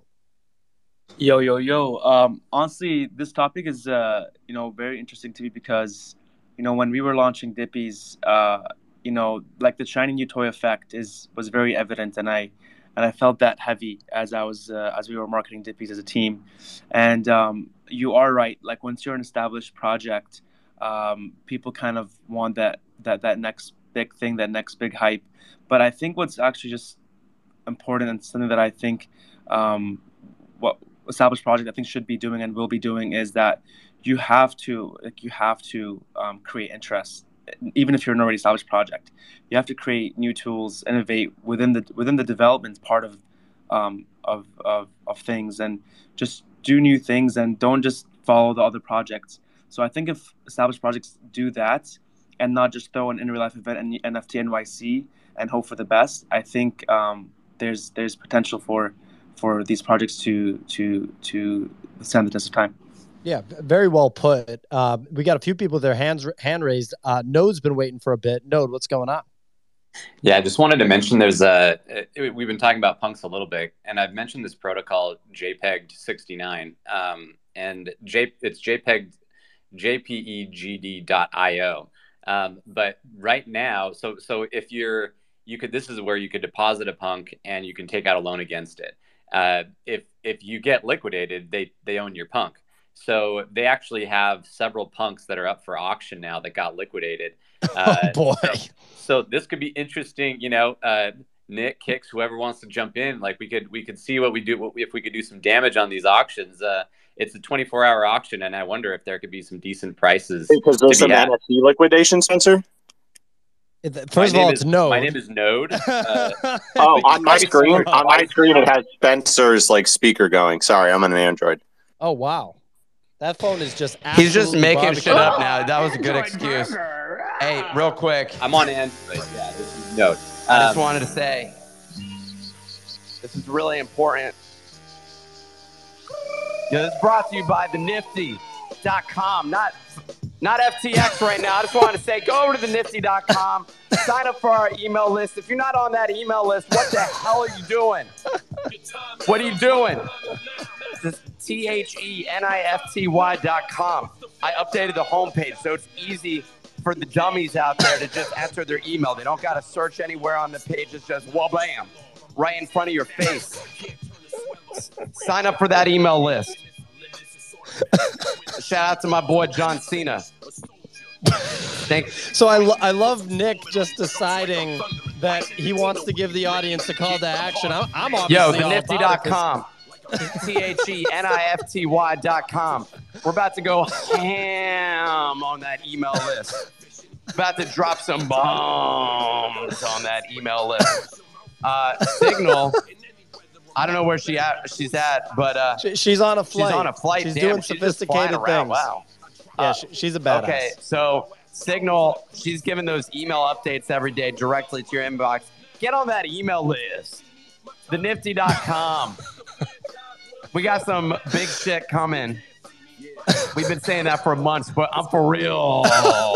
Yo, yo, yo. Um, honestly, this topic is, uh, you know, very interesting to me because, you know, when we were launching Dippy's, uh, you know, like the shiny new toy effect is was very evident, and I and I felt that heavy as I was uh, as we were marketing Dippy's as a team. And um, you are right. Like once you're an established project, um, people kind of want that that that next big thing, that next big hype. But I think what's actually just important and something that I think um, what established project I think should be doing and will be doing is that you have to like you have to um, create interest, even if you're an already established project. You have to create new tools, innovate within the within the development part of um, of, of of things, and just do new things and don't just follow the other projects. So I think if established projects do that and not just throw an in real life event and N F T N Y C and hope for the best, I think um, there's there's potential for for these projects to to to stand the test of time. Yeah, v- very well put. Uh, we got a few people with their hands hand raised. Uh, Node's been waiting for a bit. Node, what's going on? Yeah, I just wanted to mention there's a, it, we've been talking about punks a little bit, and I've mentioned this protocol JPEG sixty-nine. Um, and J it's JPEG jpeg dot io. Um, but right now, so so if you're you could this is where you could deposit a punk and you can take out a loan against it. Uh, if if you get liquidated, they they own your punk. So they actually have several punks that are up for auction now that got liquidated. Uh, oh boy! So, so this could be interesting. You know, uh, Nick, Kicks, whoever wants to jump in, like we could we could see what we do what we, if we could do some damage on these auctions. Uh, it's a twenty-four hour auction, and I wonder if there could be some decent prices. Because there's some had. N F T liquidation, Spencer. First of all, it's is, Node. My name is Node. Uh, oh, on my screen, on my screen, it has Spencer's like speaker going. Sorry, I'm on an Android. Oh wow, that phone is just. He's just making barbecue. shit up now. That was a good excuse. Hey, real quick. I'm on Android. Yeah, this is Node. I just Um, wanted to say this is really important. Yeah, this is brought to you by the nifty dot com, not not F T X right now. I just wanted to say go over to the nifty dot com, sign up for our email list. If you're not on that email list, what the hell are you doing? What are you doing? This T H E N I F T Y dot com. I updated the homepage so it's easy for the dummies out there to just enter their email. They don't got to search anywhere on the page. It's just wha-bam, right in front of your face. Sign up for that email list. Shout out to my boy John Cena. Thanks. So I, lo- I love Nick just deciding that he wants to give the audience a call to action. I'm, I'm obviously Yo, the all nifty about dot it 'cause- com. T H E N I F T Y dot com. We're about to go ham on that email list. About to drop some bombs on that email list. Uh, Signal. I don't know where she at. She's at, but uh, She- she's on a flight. She's on a flight. She's Damn, doing she's just flying sophisticated around. things. Wow. Yeah, Uh, she, she's a badass. Okay, so Signal, she's giving those email updates every day directly to your inbox. Get on that email list. the nifty dot com. We got some big shit coming. We've been saying that for months, but I'm for real.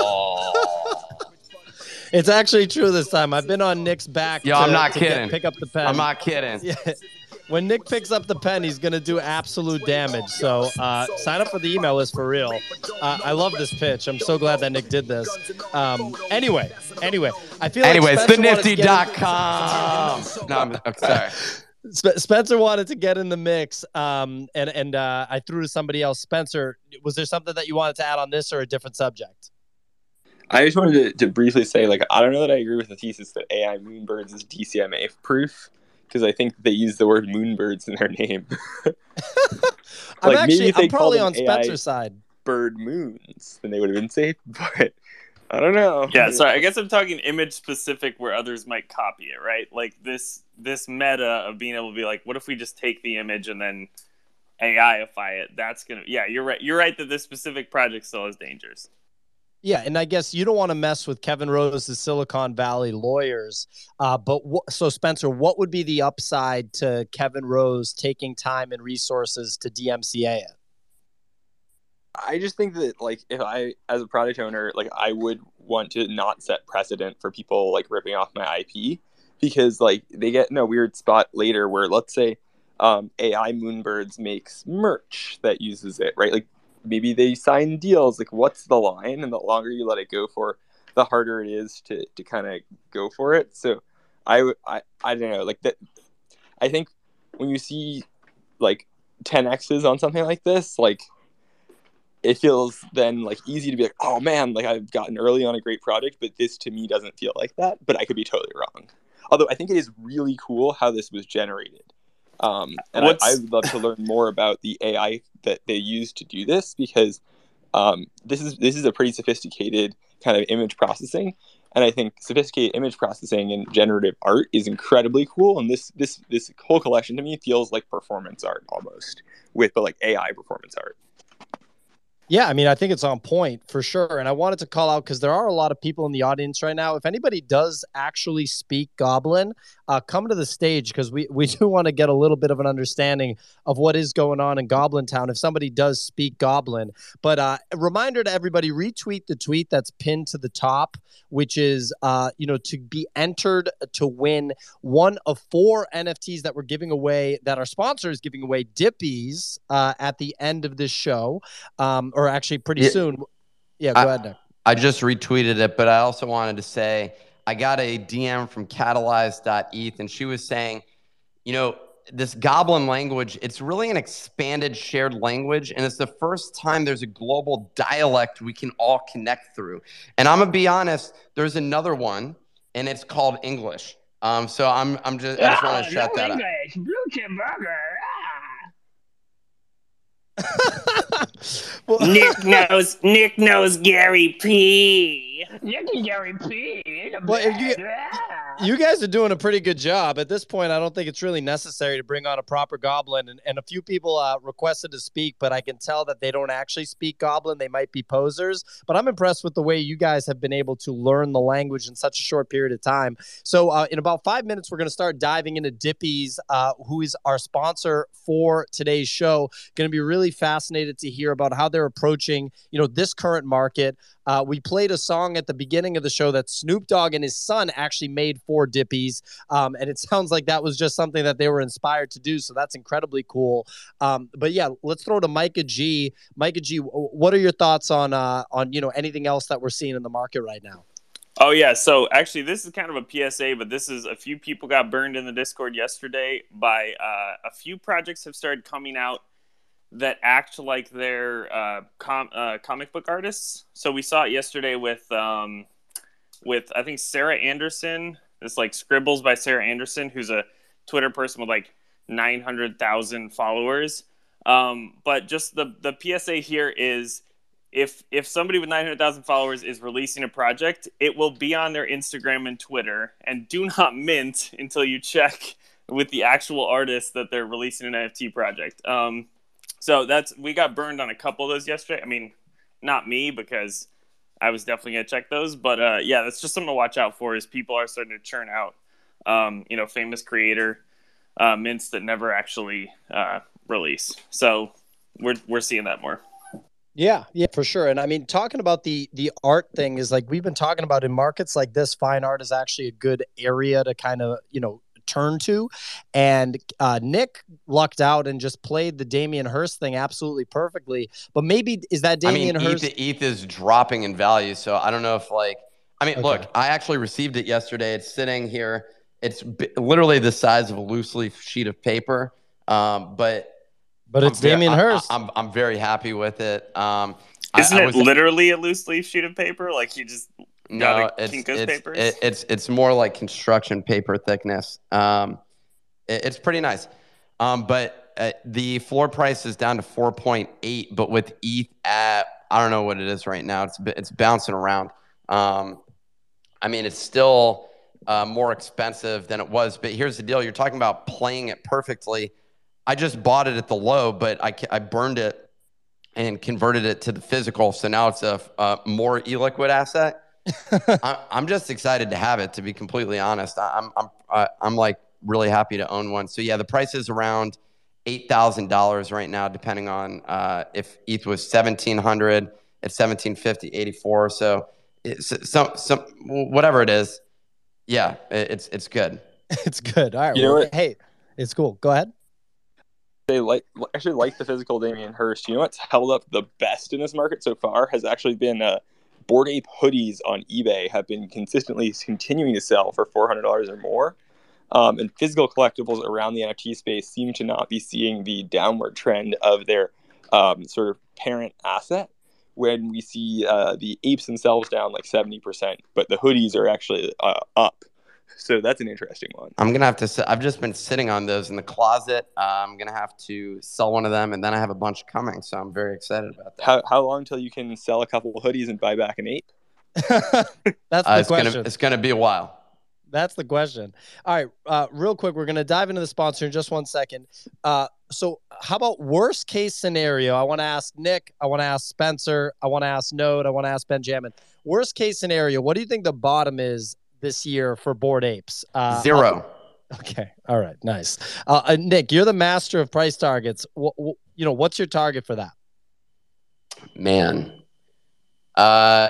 It's actually true this time. I've been on Nick's back. Yo, to, I'm not to get- kidding. pick up the pen. I'm not kidding. Yeah. When Nick picks up the pen, he's going to do absolute damage. So uh, sign up for the email list for real. Uh, I love this pitch. I'm so glad that Nick did this. Um, anyway, anyway, I feel Anyways, like the Spencer wanted to nifty get dot in- com. No, I'm okay, sorry. Sp- Spencer wanted to get in the mix, um, and and uh, I threw to somebody else. Spencer, was there something that you wanted to add on this or a different subject? I just wanted to, to briefly say, like, I don't know that I agree with the thesis that A I Moonbirds is D C M A proof, because I think they use the word Moonbirds in their name. I'm Like, maybe actually, if they I'm probably called on them A I Spencer's side. Bird moons, then they would have been safe, but I don't know. Yeah, sorry. I guess I'm talking image specific where others might copy it, right? Like this this meta of being able to be like, what if we just take the image and then AIify it? That's gonna yeah, you're right. You're right that this specific project still has dangers. Yeah, and I guess you don't want to mess with Kevin Rose's Silicon Valley lawyers. Uh, but wh- so, Spencer, what would be the upside to Kevin Rose taking time and resources to D M C A it? I just think that, like, if I, as a product owner, like, I would want to not set precedent for people, like, ripping off my I P, because, like, they get in a weird spot later where, let's say, um, A I Moonbirds makes merch that uses it, right? Like, maybe they sign deals, like, what's the line? And the longer you let it go for, the harder it is to, to kind of go for it. So, I, I, I don't know, like, that, I think when you see, like, ten X's on something like this, like, it feels then like easy to be like, oh man, like I've gotten early on a great product, but this to me doesn't feel like that. But I could be totally wrong. Although I think it is really cool how this was generated. Um, and I, I would love to learn more about the A I that they use to do this, because um, this is this is a pretty sophisticated kind of image processing. And I think sophisticated image processing and generative art is incredibly cool. And this this this whole collection to me feels like performance art almost, with but like A I performance art. Yeah, I mean, I think it's on point for sure. And I wanted to call out because there are a lot of people in the audience right now. If anybody does actually speak Goblin, uh, come to the stage because we, we do want to get a little bit of an understanding of what is going on in Goblin Town if somebody does speak Goblin. But uh, a reminder to everybody, retweet the tweet that's pinned to the top, which is, uh, you know, to be entered to win one of four N F Ts that we're giving away, that our sponsor is giving away, Dippies, uh, at the end of this show. Um, or actually pretty Yeah. soon. Yeah, go I, ahead, Nick. I just retweeted it, but I also wanted to say I got a D M from catalyze dot E T H, and she was saying, you know, this Goblin language, it's really an expanded shared language, and it's the first time there's a global dialect we can all connect through. And I'm going to be honest, there's another one, and it's called English. Um, so I'm I'm just I just want to Oh, shout no that out. English, blue chip burger. Well, Nick knows. Nick knows Gary P. Nick and Gary P. in the Well, if you, bed. Ah. you guys are doing a pretty good job. At this point, I don't think it's really necessary to bring on a proper Goblin. And, and a few people uh, requested to speak, but I can tell that they don't actually speak Goblin. They might be posers. But I'm impressed with the way you guys have been able to learn the language in such a short period of time. So uh, in about five minutes, we're going to start diving into Dippies, uh, who is our sponsor for today's show. Going to be really fascinated to hear about how they're approaching, you know, this current market. Uh, we played a song at the beginning of the show that Snoop Dogg and his son actually made for Dippies, um, and it sounds like that was just something that they were inspired to do, so that's incredibly cool. Um, but yeah, let's throw to Micah G. Micah G, what are your thoughts on, uh, on you know, anything else that we're seeing in the market right now? Oh, yeah. So actually, this is kind of a P S A, but this is a few people got burned in the Discord yesterday by uh, a few projects have started coming out that act like they're uh, com- uh, comic book artists. So we saw it yesterday with, um, with I think, Sarah Anderson. This like Scribbles by Sarah Anderson, who's a Twitter person with like nine hundred thousand followers. Um, but just the, the P S A here is, If if somebody with nine hundred thousand followers is releasing a project, it will be on their Instagram and Twitter. And do not mint until you check with the actual artist that they're releasing an N F T project. Um, so that's we got burned on a couple of those yesterday. I mean, not me, because I was definitely going to check those. But uh, yeah, that's just something to watch out for, is people are starting to churn out, um, you know, famous creator uh, mints that never actually uh, release. So we're we're seeing that more. Yeah, yeah, for sure. And I mean, talking about the the art thing is like we've been talking about in markets like this, fine art is actually a good area to kind of, you know, turn to. And uh, Nick lucked out and just played the Damien Hirst thing absolutely perfectly. But maybe is that Damien I mean, Hirst? E T H, E T H is dropping in value, so I don't know if like. I mean, Okay. look, I actually received it yesterday. It's sitting here. It's b- literally the size of a loose leaf sheet of paper, um, but. But it's I'm ve- Damien I- Hirst. I, I'm I'm very happy with it. Um, I- Isn't I it was- literally a loose leaf sheet of paper? Like you just No, got a it's Kinko's it's, papers? it- it's it's more like construction paper thickness. Um, it- it's pretty nice, um, but uh, the floor price is down to four point eight. But with E T H at I don't know what it is right now. It's it's bouncing around. Um, I mean, it's still uh, more expensive than it was. But here's the deal: you're talking about playing it perfectly. I just bought it at the low, but I, I burned it and converted it to the physical. So now it's a, a more e-liquid asset. I, I'm just excited to have it, to be completely honest. I, I'm I'm I, I'm like really happy to own one. So yeah, the price is around eight thousand dollars right now, depending on uh, if E T H was seventeen hundred, it's seventeen fifty, eighty-four. So it's some some whatever it is. Yeah, it, it's it's good. It's good. All right. You know well, what? hey, it's cool. Go ahead. They like actually like the physical Damien Hirst. You know what's held up the best in this market so far has actually been uh, Bored Ape hoodies on eBay have been consistently continuing to sell for four hundred dollars or more. Um, and physical collectibles around the N F T space seem to not be seeing the downward trend of their um, sort of parent asset, when we see uh, the apes themselves down like seventy percent, but the hoodies are actually uh, up. So that's an interesting one. I'm gonna have to. Sit, I've just been sitting on those in the closet. Uh, I'm gonna have to sell one of them, and then I have a bunch coming. So I'm very excited about that. How how long till you can sell a couple of hoodies and buy back an ape? That's Uh, the it's question. gonna it's gonna be a while. That's the question. All right, uh, real quick, we're going to dive into the sponsor in just one second. Uh, so how about worst case scenario? I want to ask Nick. I want to ask Spencer. I want to ask Node. I want to ask Benjamin. Worst case scenario, what do you think the bottom is this year for Bored Apes? Uh, Zero. Okay. All right. Nice. Uh, uh, Nick, you're the master of price targets. W- w- you know, what's your target for that? Man. Uh,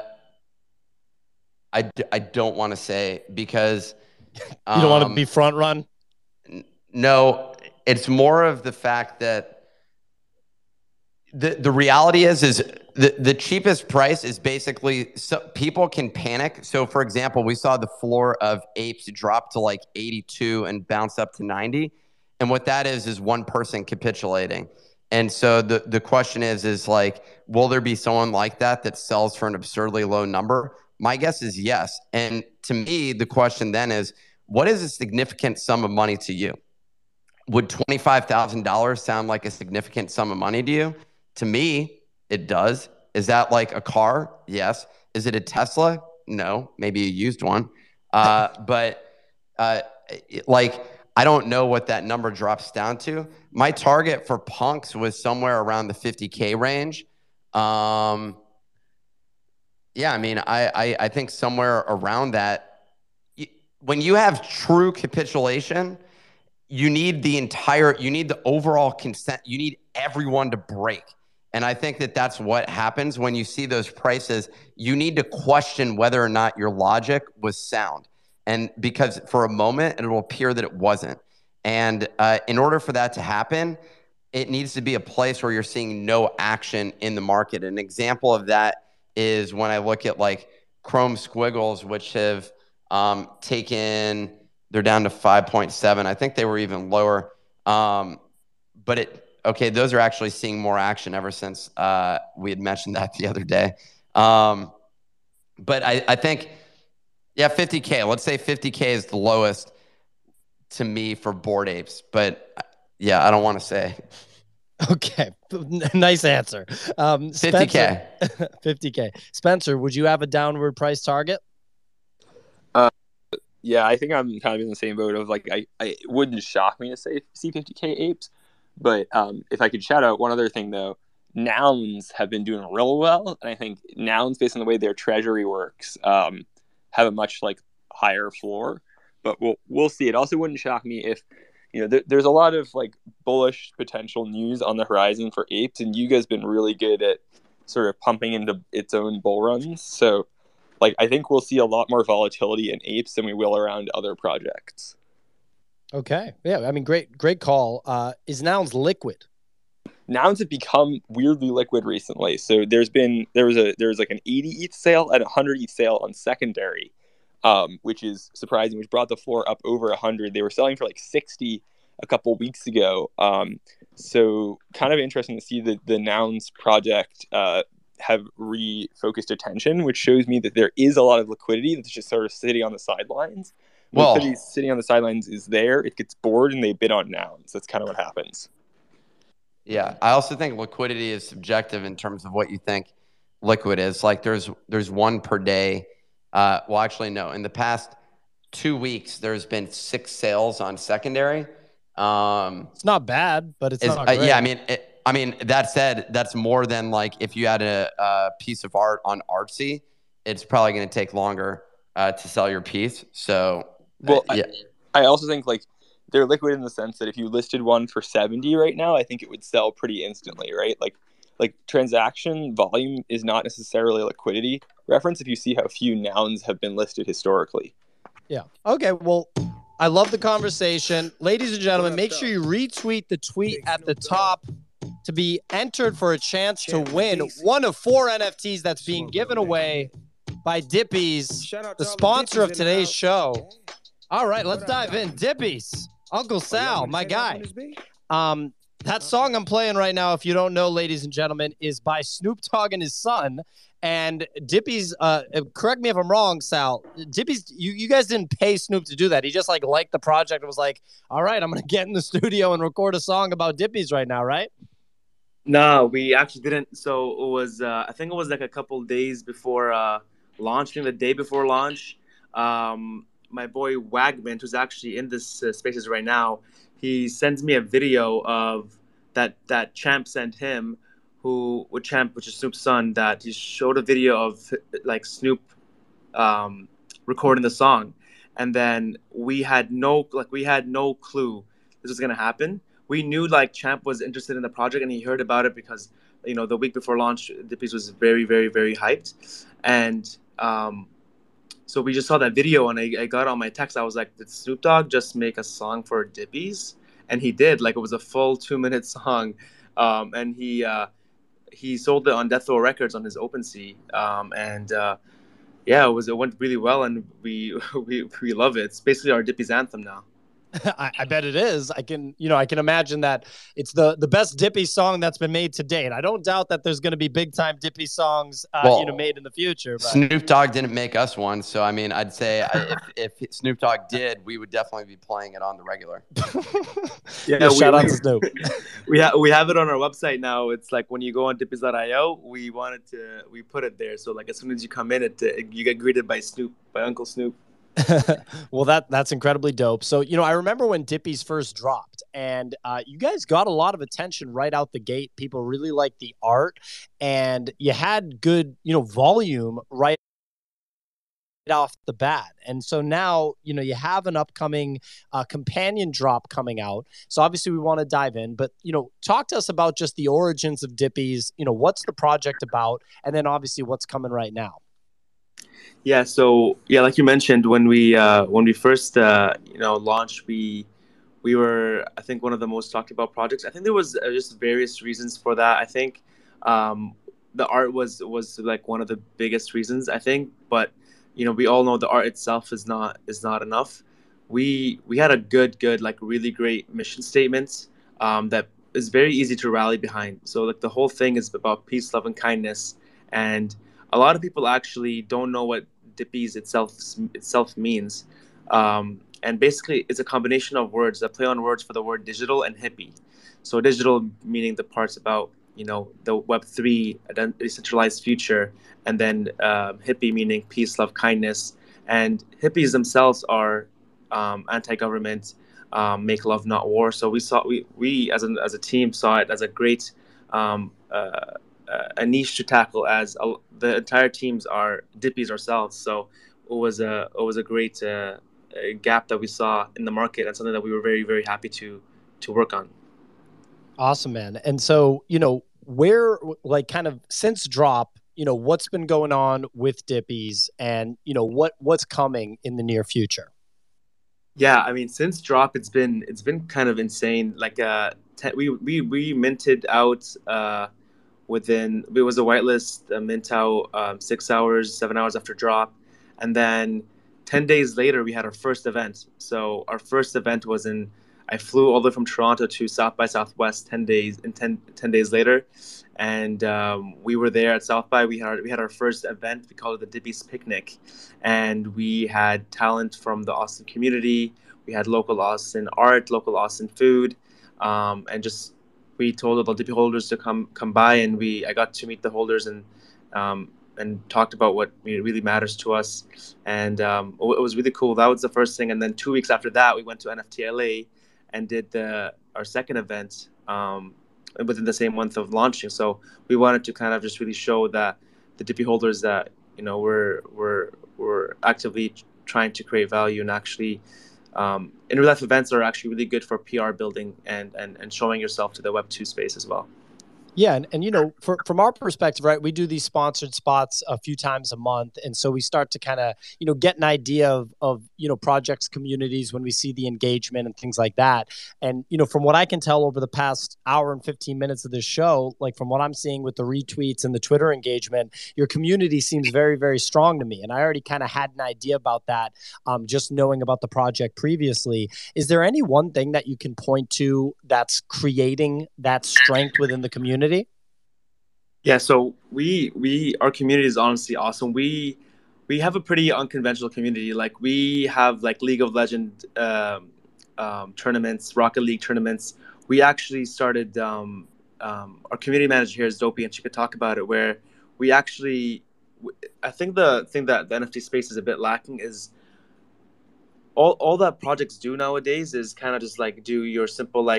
I, d- I don't want to say because you don't want to um, be front run. n- No, it's more of the fact that the the reality is is the, the cheapest price is basically so people can panic. So for example, we saw the floor of apes drop to like eighty-two and bounce up to ninety. And what that is is one person capitulating. And so the, the question is, is like, will there be someone like that that sells for an absurdly low number? My guess is yes. And to me, the question then is, what is a significant sum of money to you? Would twenty-five thousand dollars sound like a significant sum of money to you? To me, it does. Is that like a car? Yes. Is it a Tesla? No. Maybe a used one. Uh, but uh, it, like, I don't know what that number drops down to. My target for punks was somewhere around the fifty K range. Um, yeah, I mean, I, I, I think somewhere around that. When you have true capitulation, you need the entire, you need the overall consent. You need everyone to break. And I think that that's what happens when you see those prices. You need to question whether or not your logic was sound. And because for a moment, it will appear that it wasn't. And uh, in order for that to happen, it needs to be a place where you're seeing no action in the market. An example of that is when I look at like Chrome Squiggles, which have um, taken, they're down to five point seven. I think they were even lower. Um, but it, okay, those are actually seeing more action ever since uh, we had mentioned that the other day. Um, but I, I think, yeah, fifty K. Let's say fifty K is the lowest to me for Bored Apes. But yeah, I don't want to say. Okay, nice answer. Um, fifty K. fifty K. Spencer, would you have a downward price target? Uh, yeah, I think I'm kind of in the same boat of like, I, I it wouldn't shock me to say see fifty K apes. But um, if I could shout out one other thing, though, nouns have been doing real well. And I think nouns, based on the way their treasury works, um, have a much like higher floor. But we'll we'll see. It also wouldn't shock me if, you know, th- there's a lot of like bullish potential news on the horizon for apes. And you guys been really good at sort of pumping into its own bull runs. So like, I think we'll see a lot more volatility in apes than we will around other projects. Okay. Yeah. I mean, great, great call. Uh, is nouns liquid? Nouns have become weirdly liquid recently. So there's been, there was a, there was like an eighty E T H sale and a one hundred E T H sale on secondary, um, which is surprising, which brought the floor up over one hundred. They were selling for like sixty a couple weeks ago. Um, so kind of interesting to see the, the nouns project uh, have refocused attention, which shows me that there is a lot of liquidity that's just sort of sitting on the sidelines. Well, liquidity sitting on the sidelines is there. It gets bored and they bid on nouns. That's kind of what happens. Yeah, I also think liquidity is subjective in terms of what you think liquid is. Like there's there's one per day. Uh, well, actually, no. In the past two weeks, there's been six sales on secondary. Um, it's not bad, but it's, it's not uh, great. Yeah, I mean, it, I mean that said, that's more than like if you had a, a piece of art on Artsy, it's probably going to take longer uh, to sell your piece. So, well, uh, yeah. I, I also think like they're liquid in the sense that if you listed one for seventy right now, I think it would sell pretty instantly, right? Like, like transaction volume is not necessarily a liquidity reference if you see how few nouns have been listed historically. Yeah. Okay. Well, I love the conversation. Ladies and gentlemen, make sure you retweet the tweet at the top to be entered for a chance to win one of four N F Ts that's being given away by Dippies, the sponsor of today's show. All right, let's dive in. Dippies, Uncle Sal, my guy. Um, that song I'm playing right now, if you don't know, ladies and gentlemen, is by Snoop Dogg and his son. And Dippies, uh, correct me if I'm wrong, Sal. Dippies, you, you guys didn't pay Snoop to do that. He just like liked the project and was like, all right, I'm going to get in the studio and record a song about Dippies right now, right? No, we actually didn't. So it was, uh, I think it was like a couple days before uh, launch, maybe the day before launch. Um, my boy Wagman, who's actually in this uh, spaces right now, he sends me a video of that that Champ sent him, who with Champ, which is Snoop's son, that he showed a video of like Snoop um, recording the song, and then we had no like we had no clue this was gonna happen. We knew like Champ was interested in the project, and he heard about it because you know the week before launch, Dippies was very very very hyped, and um, so we just saw that video, and I, I got on my text. I was like, did Snoop Dogg just make a song for Dippies? And he did. Like, it was a full two minute song, um, and he uh, he sold it on Death Row Records on his OpenSea, um, and uh, yeah, it was it went really well, and we we we love it. It's basically our Dippies anthem now. I, I bet it is. I can, you know, I can imagine that it's the the best Dippy song that's been made to date. I don't doubt that there's going to be big time Dippy songs, uh, Well, you know, made in the future. But. Snoop Dogg didn't make us one, so I mean, I'd say I, if, if Snoop Dogg did, we would definitely be playing it on the regular. Yeah, Yeah, we, shout out we, to Snoop. we have we have it on our website now. It's like when you go on dippies dot io, we wanted to we put it there. So like as soon as you come in, it uh, you get greeted by Snoop, by Uncle Snoop. Well, that that's incredibly dope. So, you know, I remember when Dippies first dropped, and uh, you guys got a lot of attention right out the gate. People really liked the art, and you had good, you know, volume right off the bat. And so now, you know, you have an upcoming uh, companion drop coming out. So obviously we want to dive in, but, you know, talk to us about just the origins of Dippies. You know, what's the project about? And then obviously what's coming right now. Yeah, so yeah, like you mentioned, when we uh, when we first uh, you know launched, we we were I think one of the most talked about projects. I think there was uh, just various reasons for that. I think um, the art was was like one of the biggest reasons. I think, but you know we all know the art itself is not is not enough. We we had a good good like really great mission statement um, that is very easy to rally behind. So like the whole thing is about peace, love, and kindness, and a lot of people actually don't know what Dippies itself itself means, um, and basically it's a combination of words that play on words for the word digital and hippie. So digital meaning the parts about you know the Web three decentralized future, and then um, hippie meaning peace, love, kindness. And hippies themselves are um, anti-government, um, make love not war. So we saw we we as a as a team saw it as a great um, uh, a niche to tackle, as a, the entire teams are Dippies ourselves. So it was a it was a great uh, a gap that we saw in the market, and something that we were very very happy to to work on. Awesome, man. And so, you know, where like kind of since drop, you know, what's been going on with Dippies, and you know what what's coming in the near future? Yeah, I mean, since drop, it's been it's been kind of insane. Like uh, te- we we we minted out. Uh, Within it was a whitelist uh, mint out um, six hours, seven hours after drop, and then ten days later we had our first event. So our first event was in. I flew all the way from Toronto to South by Southwest ten days in ten, ten days later, and um, we were there at South by. We had we had our first event. We called it the Dippies Picnic, and we had talent from the Austin community. We had local Austin art, local Austin food, um, and just. We told all the Dippy holders to come come by, and we I got to meet the holders and um, and talked about what really matters to us, and um, it was really cool. That was the first thing, and then two weeks after that, we went to N F T L A and did the our second event um, within the same month of launching. So we wanted to kind of just really show that the Dippy holders that you know we're we're we're actively trying to create value, and actually. Um, in real life events are actually really good for P R building and, and, and showing yourself to the Web two space as well. Yeah, and, and you know, for, from our perspective, right, we do these sponsored spots a few times a month, and so we start to kind of, you know, get an idea of, of, you know, projects, communities when we see the engagement and things like that. And, you know, from what I can tell over the past hour and fifteen minutes of this show, like from what I'm seeing with the retweets and the Twitter engagement, your community seems very, very strong to me. And I already kind of had an idea about that, um, just knowing about the project previously. Is there any one thing that you can point to that's creating that strength within the community? Yeah, so we we our community is honestly awesome. We we have a pretty unconventional community. Like we have like League of Legends um, um, tournaments, Rocket League tournaments. We actually started. Um, um, our community manager here is Dopey, and she could talk about it. Where we actually, I think the thing that the N F T space is a bit lacking is all all that projects do nowadays is kind of just like do your simple like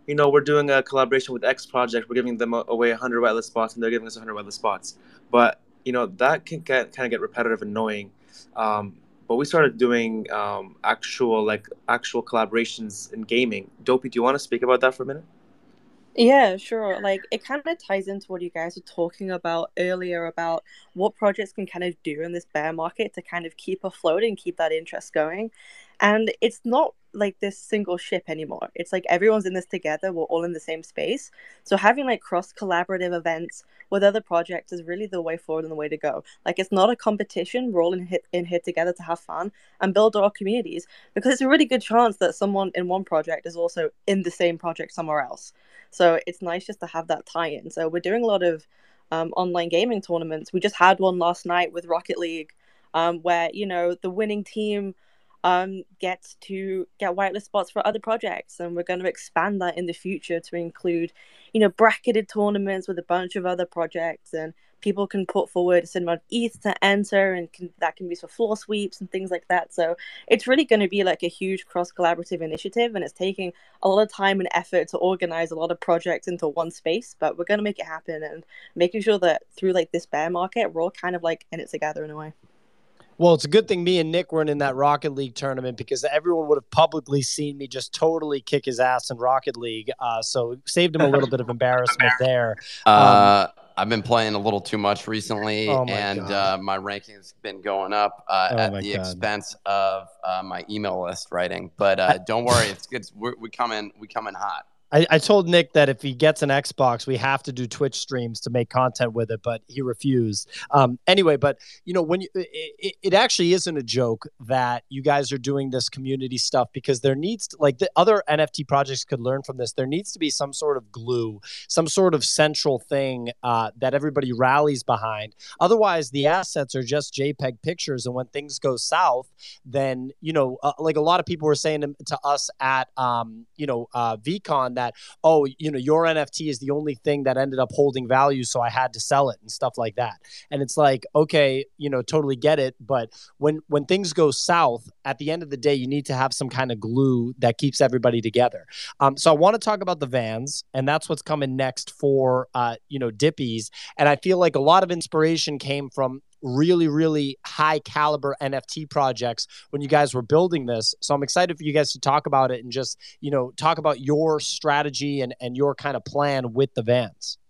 you know, we're doing a collaboration with X Project. We're giving them a- away one hundred whitelist spots, and they're giving us one hundred whitelist spots. But, you know, that can get kind of get repetitive and annoying. Um, but we started doing um, actual, like, actual collaborations in gaming. Dopey, do you want to speak about that for a minute? Yeah, sure. Like it kind of ties into what you guys were talking about earlier about what projects can kind of do in this bear market to kind of keep afloat and keep that interest going. And it's not like this single ship anymore. It's like everyone's in this together. We're all in the same space. So having like cross collaborative events with other projects is really the way forward and the way to go. Like it's not a competition. We're all in, hit, in here together to have fun and build our communities, because it's a really good chance that someone in one project is also in the same project somewhere else. So it's nice just to have that tie-in. So we're doing a lot of um, online gaming tournaments. We just had one last night with Rocket League, um, where, you know, the winning team um, gets to get whitelist spots for other projects. And we're going to expand that in the future to include, you know, bracketed tournaments with a bunch of other projects, and people can put forward a certain amount of E T H to enter, and can, that can be for floor sweeps and things like that. So it's really going to be like a huge cross-collaborative initiative, and it's taking a lot of time and effort to organize a lot of projects into one space, but we're going to make it happen, and making sure that through like this bear market, we're all kind of like in it together in a way. Well, it's a good thing me and Nick weren't in that Rocket League tournament, because everyone would have publicly seen me just totally kick his ass in Rocket League. Uh, so saved him a little bit of embarrassment there. Um, Uh, I've been playing a little too much recently, Oh my and God. uh, my ranking's been going up uh, Oh at my the God. expense of uh, my email list writing. But uh, don't worry, it's good. We're, we come in, we come in hot. I, I told Nick that if he gets an Xbox, we have to do Twitch streams to make content with it, but he refused. Um, anyway, but you know, when you, it, it actually isn't a joke that you guys are doing this community stuff, because there needs to, like the other N F T projects could learn from this. There needs to be some sort of glue, some sort of central thing uh, that everybody rallies behind. Otherwise, the assets are just JPEG pictures, and when things go south, then you know, uh, like a lot of people were saying to, to us at um, you know uh, VCon, that, oh, you know, your N F T is the only thing that ended up holding value, so I had to sell it and stuff like that. And it's like, okay, you know, totally get it. But when when things go south, at the end of the day, you need to have some kind of glue that keeps everybody together. Um, so I want to talk about the Vans, and that's what's coming next for, uh, you know, Dippies. And I feel like a lot of inspiration came from really, really high caliber N F T projects when you guys were building this. So I'm excited for you guys to talk about it and just, you know, talk about your strategy and, and your kind of plan with the Vans.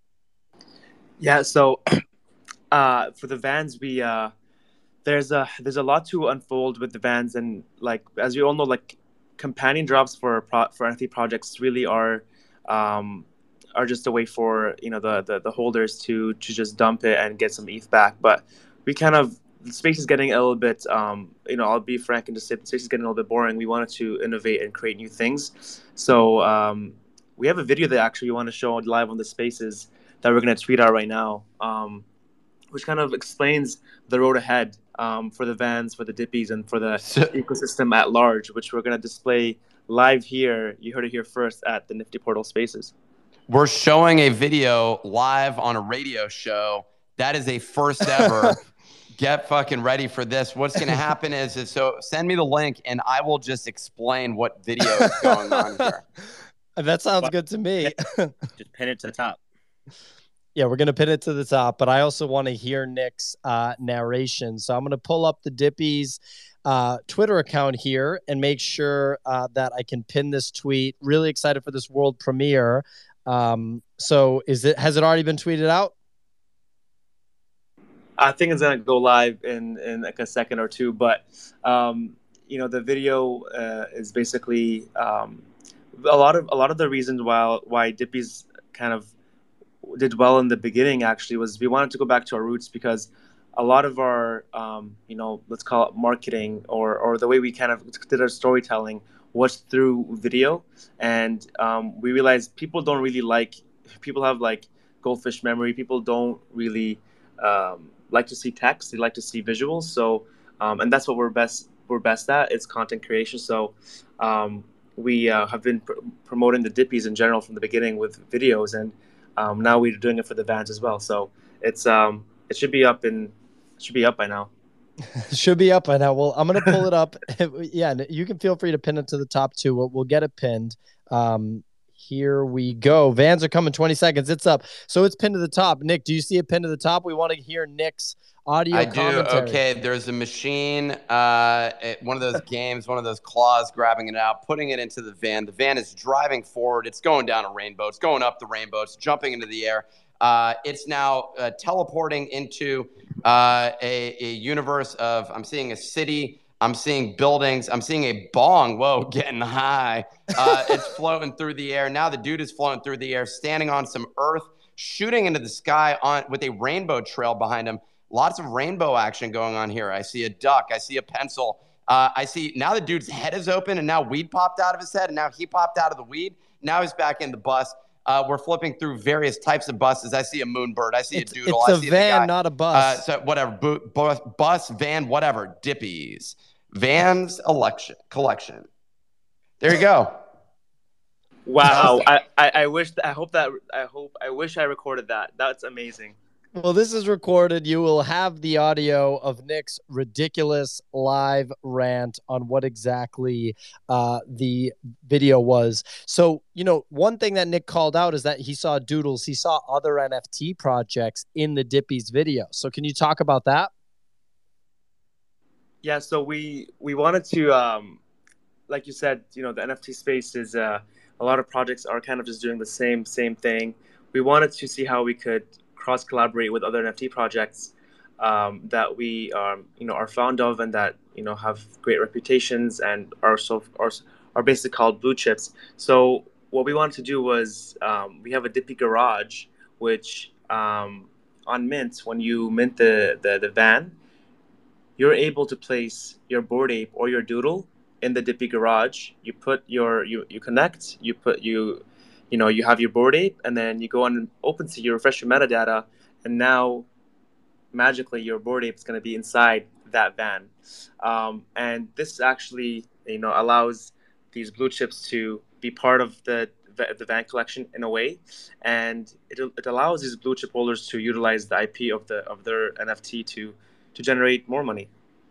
Yeah, so uh, for the Vans, we uh, there's a there's a lot to unfold with the Vans, and like as we all know, like companion drops for pro- for N F T projects really are um, are just a way for, you know, the, the the holders to to just dump it and get some E T H back. But we kind of, the space is getting a little bit, um, you know, I'll be frank and just say the space is getting a little bit boring. We wanted to innovate and create new things. So um, we have a video that actually we want to show live on the spaces that we're going to tweet out right now, um, which kind of explains the road ahead um, for the Vans, for the Dippies, and for the ecosystem at large, which we're going to display live here. You heard it here first at the Nifty Portal Spaces. We're showing a video live on a radio show. That is a first ever. Get fucking ready for this. What's going to happen is, is, so send me the link and I will just explain what video is going on here. That sounds good to me. Just pin it to the top. Yeah, we're going to pin it to the top, but I also want to hear Nick's uh, narration. So I'm going to pull up the Dippies uh, Twitter account here and make sure uh, that I can pin this tweet. Really excited for this world premiere. Um, so is it, has it already been tweeted out? I think it's gonna go live in, in like a second or two, but um, you know, the video uh, is basically um, a lot of a lot of the reasons why why Dippies kind of did well in the beginning actually was we wanted to go back to our roots, because a lot of our um, you know, let's call it marketing or or the way we kind of did our storytelling was through video, and um, we realized people don't really like, people have like goldfish memory. People don't really um, like to see text. They like to see visuals. So, um, and that's what we're best we're best at. It's content creation. So, um, we uh, have been pr- promoting the Dippies in general from the beginning with videos, and um, now we're doing it for the Vans as well. So it's um, it should be up in it should be up by now. Should be up by now. Well, I'm going to pull it up. Yeah, you can feel free to pin it to the top too. We'll, we'll get it pinned. Um, Here we go. Vans are coming. twenty seconds. It's up. So it's pinned to the top. Nick, do you see it pinned to the top? We want to hear Nick's audio I do. commentary. Okay, there's a machine, uh, it- one of those games, one of those claws grabbing it out, putting it into the van. The van is driving forward. It's going down a rainbow. It's going up the rainbow. It's jumping into the air. Uh, it's now uh, teleporting into uh, a, a universe of, I'm seeing a city. I'm seeing buildings. I'm seeing a bong. Whoa, getting high. Uh, it's floating through the air. Now the dude is floating through the air, standing on some earth, shooting into the sky on with a rainbow trail behind him. Lots of rainbow action going on here. I see a duck. I see a pencil. Uh, I see now the dude's head is open, and now weed popped out of his head, and now he popped out of the weed. Now he's back in the bus. Uh, we're flipping through various types of buses. I see a moonbird. I see It's, a doodle. it's I a see van, the guy. not a bus. Uh, so whatever, bu- bus, bus, van, whatever. Dippies, Vans election collection. There you go. Wow. I, I, I wish I hope that I hope I wish I recorded that. That's amazing. Well, this is recorded. You will have the audio of Nick's ridiculous live rant on what exactly uh, the video was. So, you know, one thing that Nick called out is that he saw doodles. He saw other N F T projects in the Dippies video. So can you talk about that? Yeah, so we we wanted to, um, like you said, you know, the N F T space is uh, a lot of projects are kind of just doing the same same thing. We wanted to see how we could cross collaborate with other N F T projects um, that we um, you know are fond of and that you know have great reputations and are so are are basically called blue chips. So what we wanted to do was um, we have a Dippy Garage, which um, on Mint, when you mint the, the the van, you're able to place your Bored Ape or your Doodle in the Dippy Garage. You put your you you connect. You put you. You know, you have your Bored Ape, and then you go on OpenSea, you refresh your metadata, and now magically your Bored Ape is going to be inside that van. Um, and this actually, you know, allows these blue chips to be part of the the van collection in a way, and it it allows these blue chip holders to utilize the I P of the of their N F T to to generate more money.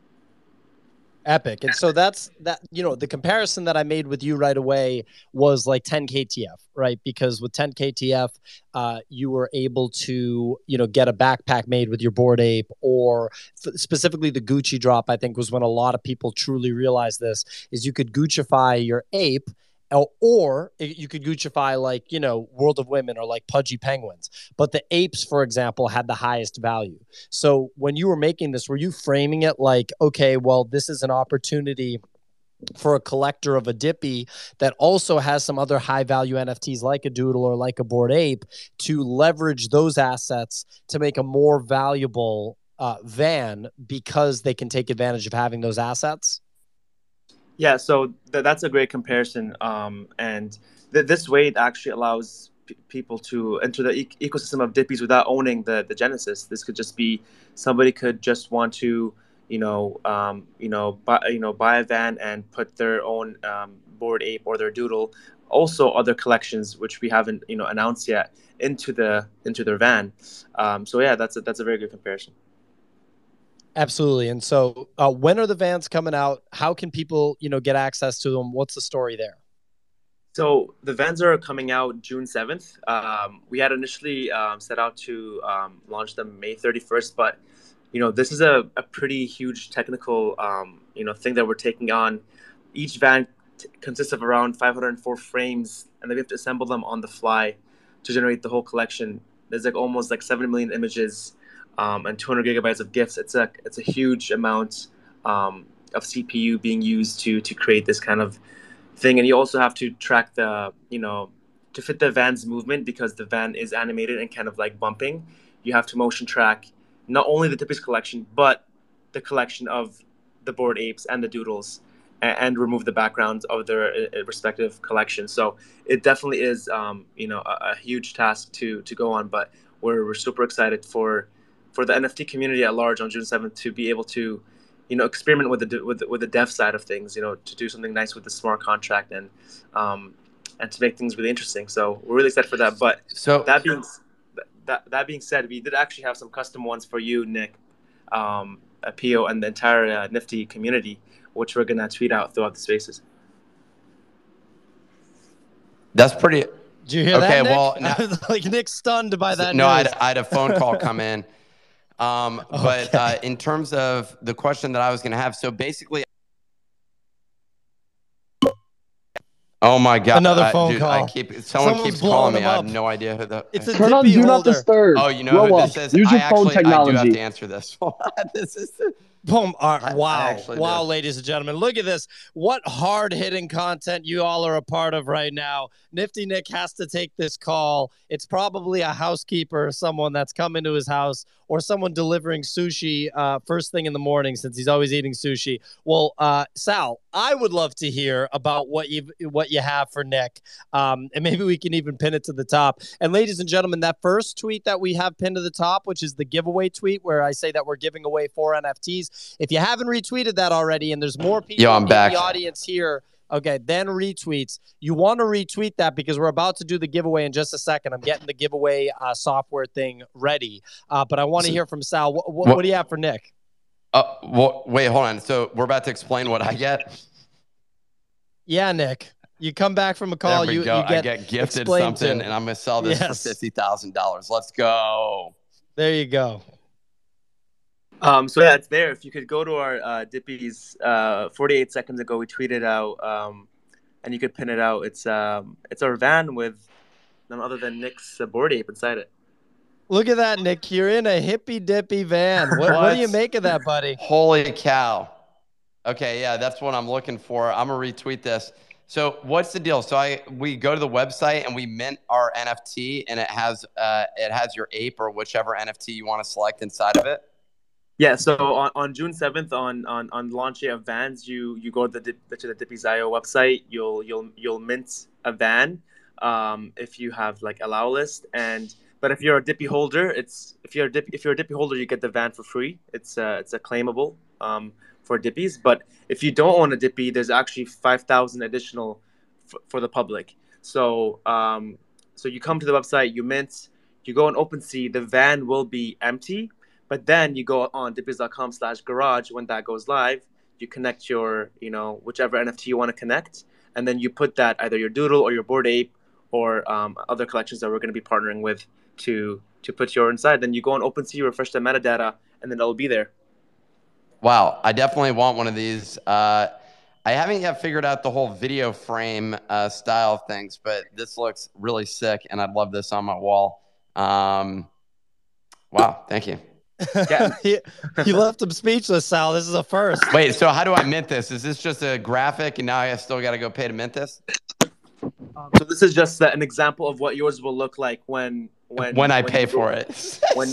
Epic. And so that's that, you know, the comparison that I made with you right away was like ten K T F, right? Because with ten K T F, uh, you were able to, you know, get a backpack made with your Bored Ape, or f- specifically the Gucci drop, I think was when a lot of people truly realized this, is you could Gucciify your ape, or, or you could Gucciify like, you know, World of Women or like Pudgy Penguins. But the apes, for example, had the highest value. So when you were making this, were you framing it like, okay, well, this is an opportunity for a collector of a Dippy that also has some other high value N F Ts like a Doodle or like a Bored Ape to leverage those assets to make a more valuable uh, van because they can take advantage of having those assets? Yeah, so th- that's a great comparison. Um, and th- this way, it actually allows p- people to enter the e- ecosystem of Dippies without owning the, the Genesis. This could just be somebody could just want to, you know, um, you know, buy, you know, buy a van and put their own um, Bored Ape or their Doodle, also other collections which we haven't, you know, announced yet, into the into their van. Um, so yeah, that's a, that's a very good comparison. Absolutely. And so uh, when are the vans coming out? How can people, you know, get access to them? What's the story there? So the vans are coming out June seventh. Um, we had initially um, set out to um, launch them May thirty-first, but, you know, this is a, a pretty huge technical, um, you know, thing that we're taking on. Each van t- consists of around five hundred four frames, and then we have to assemble them on the fly to generate the whole collection. There's like almost like seven million images. Um, and two hundred gigabytes of GIFs. It's a it's a huge amount um, of C P U being used to to create this kind of thing. And you also have to track the, you know, to fit the van's movement, because the van is animated and kind of like bumping. You have to motion track not only the Dippies collection, but the collection of the Bored Apes and the Doodles, and, and remove the backgrounds of their uh, respective collections. So it definitely is, um, you know, a, a huge task to to go on. But we're we're super excited for. for the N F T community at large on June seventh to be able to, you know, experiment with the with the, with the dev side of things, you know, to do something nice with the smart contract and um, and to make things really interesting. So we're really excited for that. But so that being that that being said, we did actually have some custom ones for you, Nick, um, P O, and the entire uh, Nifty community, which we're gonna tweet out throughout the spaces. That's pretty. Did you hear Okay, that, Nick? well, I was like Nick's stunned by that no, I news. had, I had a phone call come in. Um, but Okay. uh, in terms of the question that I was going to have, so basically, oh my god, Another uh, phone dude, call. I keep someone Someone's keeps calling blowing me. him I up. have no idea who the. It's a Turn on Dippy Do Not holder. Disturb. Oh, you know Grow who up. this is? Use I your phone actually, I do have technology. to answer this. This is. Boom. All right. I Wow. actually Wow, do. ladies and gentlemen. Look at this. What hard-hitting content you all are a part of right now. Nifty Nick has to take this call. It's probably a housekeeper, someone that's come into his house, or someone delivering sushi uh, first thing in the morning since he's always eating sushi. Well, uh, Sal, I would love to hear about what you what you have for Nick, um, and maybe we can even pin it to the top. And ladies and gentlemen, that first tweet that we have pinned to the top, which is the giveaway tweet where I say that we're giving away four N F Ts. If you haven't retweeted that already, and there's more people Yo, I'm in back. the audience here, okay, then retweets. You want to retweet that because we're about to do the giveaway in just a second. I'm getting the giveaway uh, software thing ready, uh, but I want to hear from Sal. What, what, What- what do you have for Nick? Uh, well, wait, hold on. So we're about to explain what I get. Yeah, Nick. You come back from a There call. we You, go. you get I get gifted explained something, to. and I'm gonna sell this Yes. for fifty thousand dollars. Let's go. There you go. Um, so yeah, it's there. If you could go to our uh, Dippy's uh, forty-eight seconds ago, we tweeted out, um, and you could pin it out. It's um, it's our van with none other than Nick's uh, Bored Ape inside it. Look at that, Nick. You're in a hippy dippy van. What, what do you What? make of that, buddy? Holy cow. Okay, yeah, that's what I'm looking for. I'm gonna retweet this. So what's the deal? So I we go to the website and we mint our N F T, and it has uh it has your ape or whichever N F T you want to select inside of it. Yeah. So on, on June seventh, on, on on launch day of vans, you you go to the Dip- to the Dippy's I O website. You'll you'll you'll mint a van um, if you have like allow list and. But if you're a Dippy holder, it's if you're a Dippy, if you're a Dippy holder, you get the van for free. It's uh, it's a claimable um, for Dippies. But if you don't own a Dippy, there's actually five thousand additional f- for the public. So um, so you come to the website, you mint, you go on OpenSea. The van will be empty, but then you go on dippies dot com slash garage when that goes live. You connect your you know whichever N F T you want to connect, and then you put that either your Doodle or your Bored Ape or um, other collections that we're going to be partnering with to to put your inside. Then you go on OpenSea, refresh the metadata, and then it'll be there. Wow, I definitely want one of these. Uh, I haven't yet figured out the whole video frame uh, style of things, but this looks really sick, and I'd love this on my wall. Um, wow, thank you. Yeah. you, you left him speechless, Sal. This is a first. Wait, so how do I mint this? Is this just a graphic, and now I still got to go pay to mint this? Um, so this is just uh, an example of what yours will look like when when When I when pay you- for it. When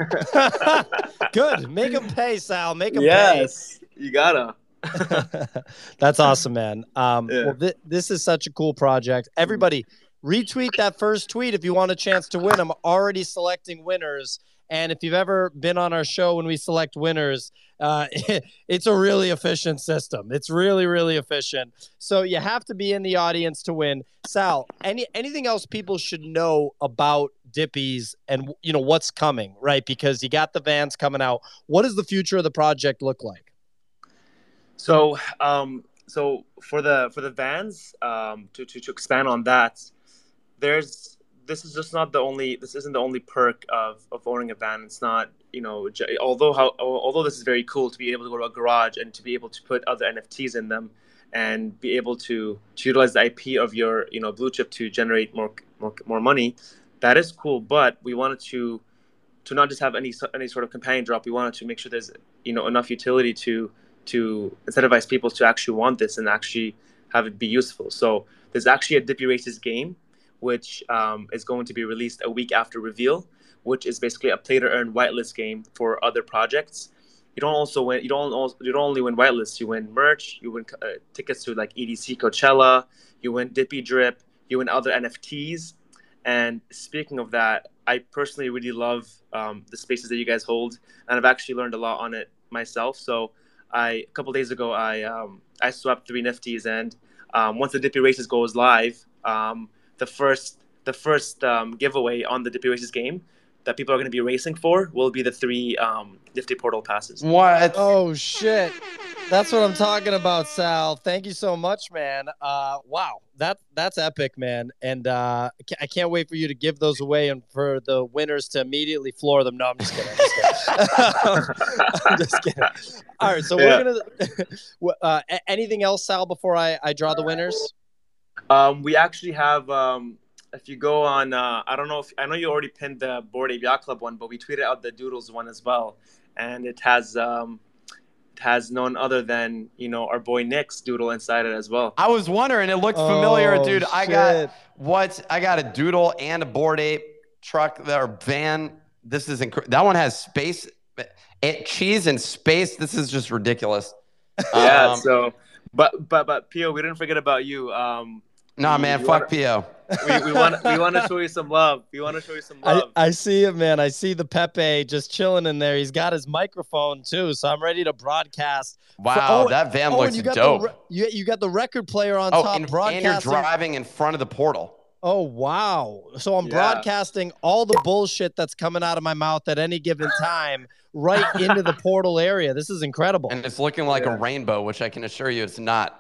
Good. Make him pay, Sal. Make him yes, you gotta. pay. That's awesome, man. Um, Yeah. Well, th- this is such a cool project. Everybody, retweet that first tweet if you want a chance to win. I'm already selecting winners. And if you've ever been on our show when we select winners, uh, it's a really efficient system. It's really, really efficient. So you have to be in the audience to win. Sal, any anything else people should know about Dippies and you know what's coming, right? Because you got the vans coming out. What does the future of the project look like? So, um, so for the for the vans, um, to, to to expand on that, there's this is just not the only this isn't the only perk of, of owning a van. It's not you know j- although how although this is very cool to be able to go to a garage and to be able to put other N F Ts in them and be able to, to utilize the I P of your you know blue chip to generate more more more money. That is cool, but we wanted to to not just have any so- any sort of companion drop. We wanted to make sure there's you know enough utility to to incentivize people to actually want this and actually have it be useful. So there's actually a Dippy Races game, which um, is going to be released a week after reveal, which is basically a play to earn whitelist game for other projects. You don't also win. You don't also, you don't only win whitelists. You win merch. You win uh, tickets to like E D C Coachella. You win Dippy Drip. You win other N F Ts. And speaking of that, I personally really love um, the spaces that you guys hold, and I've actually learned a lot on it myself. So I a couple days ago I um, I swept three Nifties, and um, once the Dippy Races goes live, um, the first the first um, giveaway on the Dippy Races game, that people are going to be racing for will be the three um, Nifty Portal passes. What? Oh shit! That's what I'm talking about, Sal. Thank you so much, man. Uh, wow, that that's epic, man. And uh, I ca- I can't wait for you to give those away and for the winners to immediately floor them. No, I'm just kidding. I'm just kidding. I'm just kidding. All right, so Yeah. we're gonna. uh, a- anything else, Sal? Before I, I draw the winners. Um, we actually have, um, if you go on, uh, I don't know if, I know you already pinned the Bored Ape Yacht Club one, but we tweeted out the Doodles one as well. And it has, um, it has none other than, you know, our boy Nick's doodle inside it as well. I was wondering, it looked familiar, Oh, dude. I shit. got what? I got a doodle and a Bored Ape truck or van. This is incredible. That one has space, it, cheese and space. This is just ridiculous. Yeah, Um, so, but, but, but, Pio, we didn't forget about you. Um, Nah, we- man, we fuck wanna- P O. we, we want we want to show you some love. We want to show you some I, love. I see it, man. I see the Pepe just chilling in there. He's got his microphone too, so I'm ready to broadcast. Wow, Oh, that van oh, looks and you got dope. The, re- you, you got the record player on Oh, top and, and broadcasting. you're driving in front of the portal. Oh, wow. So I'm Yeah. broadcasting all the bullshit that's coming out of my mouth at any given time right into the portal area. This is incredible. And it's looking like Yeah. a rainbow, which I can assure you it's not.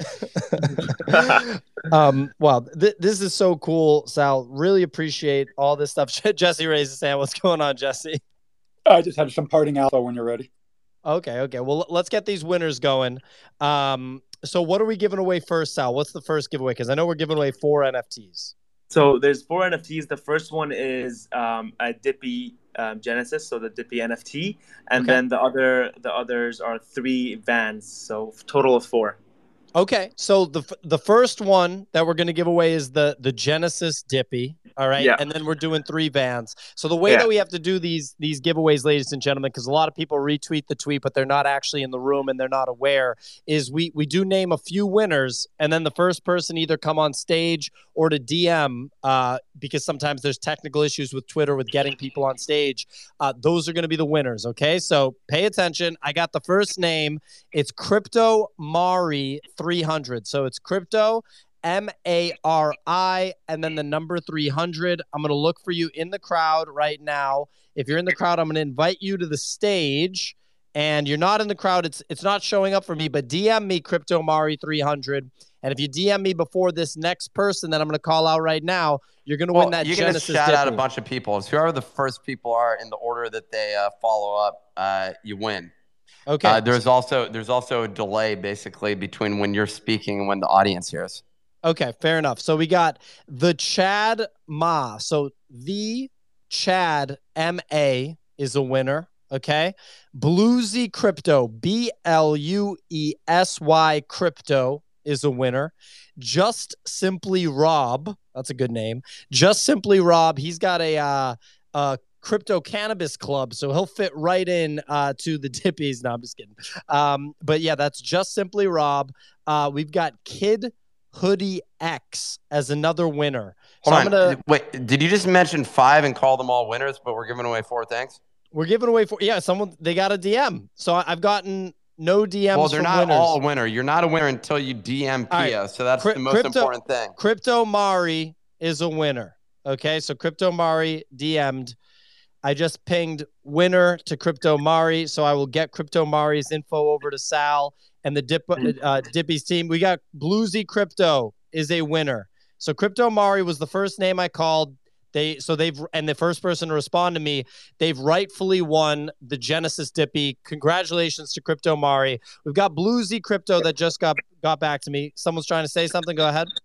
um, wow, th- this is so cool, Sal. Really appreciate all this stuff. Jesse raises his hand. What's going on, Jesse? I just have some parting alpha when you're ready. Okay, okay. Well, let's get these winners going. Um, so what are we giving away first, Sal? What's the first giveaway? Because I know we're giving away four N F Ts. So there's four N F Ts. The first one is um, a Dippy um, Genesis, so the Dippy N F T, and Okay. then the other the others are three vans, so total of four. Okay, so the f- the first one that we're going to give away is the the Genesis Dippy, all right, Yeah. and then we're doing three vans. So the way Yeah. that we have to do these these giveaways, ladies and gentlemen, because a lot of people retweet the tweet, but they're not actually in the room and they're not aware, is we we do name a few winners, and then the first person either come on stage or to D M, uh, because sometimes there's technical issues with Twitter with getting people on stage. Uh, those are going to be the winners. Okay, so pay attention. I got the first name. It's Crypto Mari three hundred. So it's Crypto M A R I and then the number three hundred. I'm going to look for you in the crowd right now. If you're in the crowd, I'm going to invite you to the stage. And you're not in the crowd, it's it's not showing up for me, but D M me Crypto Mari three hundred. And if you D M me before this next person that I'm going to call out right now, you're going to Well, win that you can Genesis just shout out a Dippy. bunch of people. It's whoever the first people are in the order that they uh, follow up, uh, you win. Okay. Uh, there's also there's also a delay basically between when you're speaking and when the audience hears. Okay, fair enough. So we got the Chad Ma. So the Chad M A is a winner. Okay. Bluesy Crypto, B L U E S Y Crypto is a winner. Just Simply Rob, that's a good name. Just Simply Rob, he's got a uh, uh, crypto cannabis club, so he'll fit right in uh, to the Dippies. No, I'm just kidding. Um, but yeah, that's Just Simply Rob. Uh, we've got Kid Hoodie X as another winner. So Hold I'm on. gonna. Wait, did you just mention five and call them all winners, but we're giving away four things? We're giving away for yeah. Someone they got a D M. So I- I've gotten no D Ms. Well, they're from not winners. all a winner. You're not a winner until you D M P O. All right. So that's Cry- the most crypto- important thing. Crypto Mari is a winner. Okay, so Crypto Mari D M'd. I just pinged winner to Crypto Mari, so I will get Crypto Mari's info over to Sal and the Dip, uh, Dippy's team. We got Bluesy Crypto is a winner. So Crypto Mari was the first name I called. They so they've and the first person to respond to me, they've rightfully won the Genesis Dippy. Congratulations to Crypto Mari. We've got Bluesy Crypto that just got got back to me. Someone's trying to say something. Go ahead.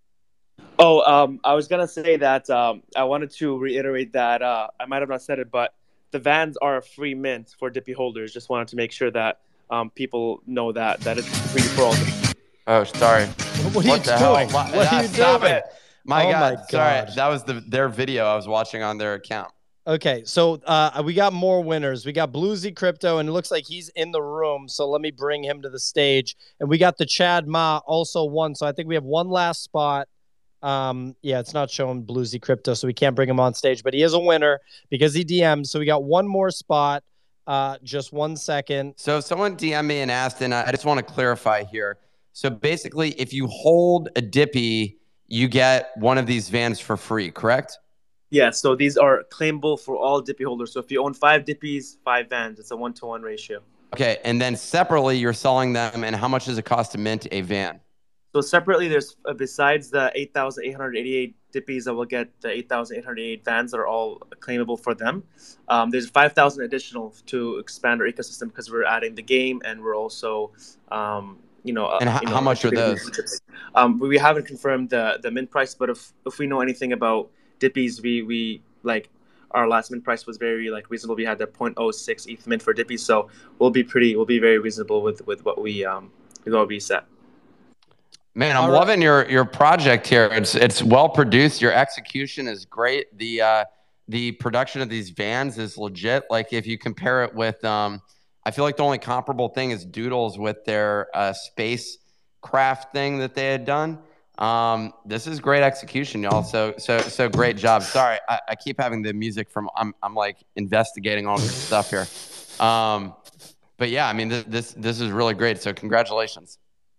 Oh, um, I was gonna say that um, I wanted to reiterate that uh, I might have not said it, but the vans are a free mint for Dippy holders. Just wanted to make sure that um, people know that that it's free for all. Oh, sorry. What are you the hell? doing? Why- What are ah, you stop doing? it. My Oh God. my Sorry. God. That was the their video I was watching on their account. Okay, so uh, we got more winners. We got Bluesy Crypto, and it looks like he's in the room. So let me bring him to the stage. And we got the Chad Ma also won. So I think we have one last spot. Um, yeah, it's not showing Bluesy Crypto, so we can't bring him on stage, but he is a winner because he D M'd. So we got one more spot. Uh, just one second. So if someone D M me and asked, and I I just want to clarify here. So basically, if you hold a Dippy, you get one of these vans for free, correct? Yeah, so these are claimable for all Dippy holders. So if you own five Dippies, five vans, it's a one-to-one ratio. Okay, and then separately, you're selling them, and how much does it cost to mint a van? So separately, there's uh, besides the eight thousand eight hundred eighty-eight Dippies that will get the eight thousand eight hundred eighty-eight vans that are all claimable for them. Um, there's five thousand additional to expand our ecosystem because we're adding the game and we're also, um, you know, uh, And h- you know, how much are those? Um, we haven't confirmed the the mint price, but if if we know anything about Dippies, we we like our last mint price was very like reasonable. We had the zero point zero six E T H mint for Dippies, so we'll be pretty we'll be very reasonable with with what we um with what we set. Man, I'm All right. loving your your project here. It's it's well produced. Your execution is great. The uh, the production of these vans is legit. Like if you compare it with, um, I feel like the only comparable thing is Doodles with their uh, space craft thing that they had done. Um, this is great execution, y'all. So so so great job. Sorry, I, I keep having the music from. I'm I'm like investigating all this stuff here. Um, but yeah, I mean this this this is really great. So congratulations.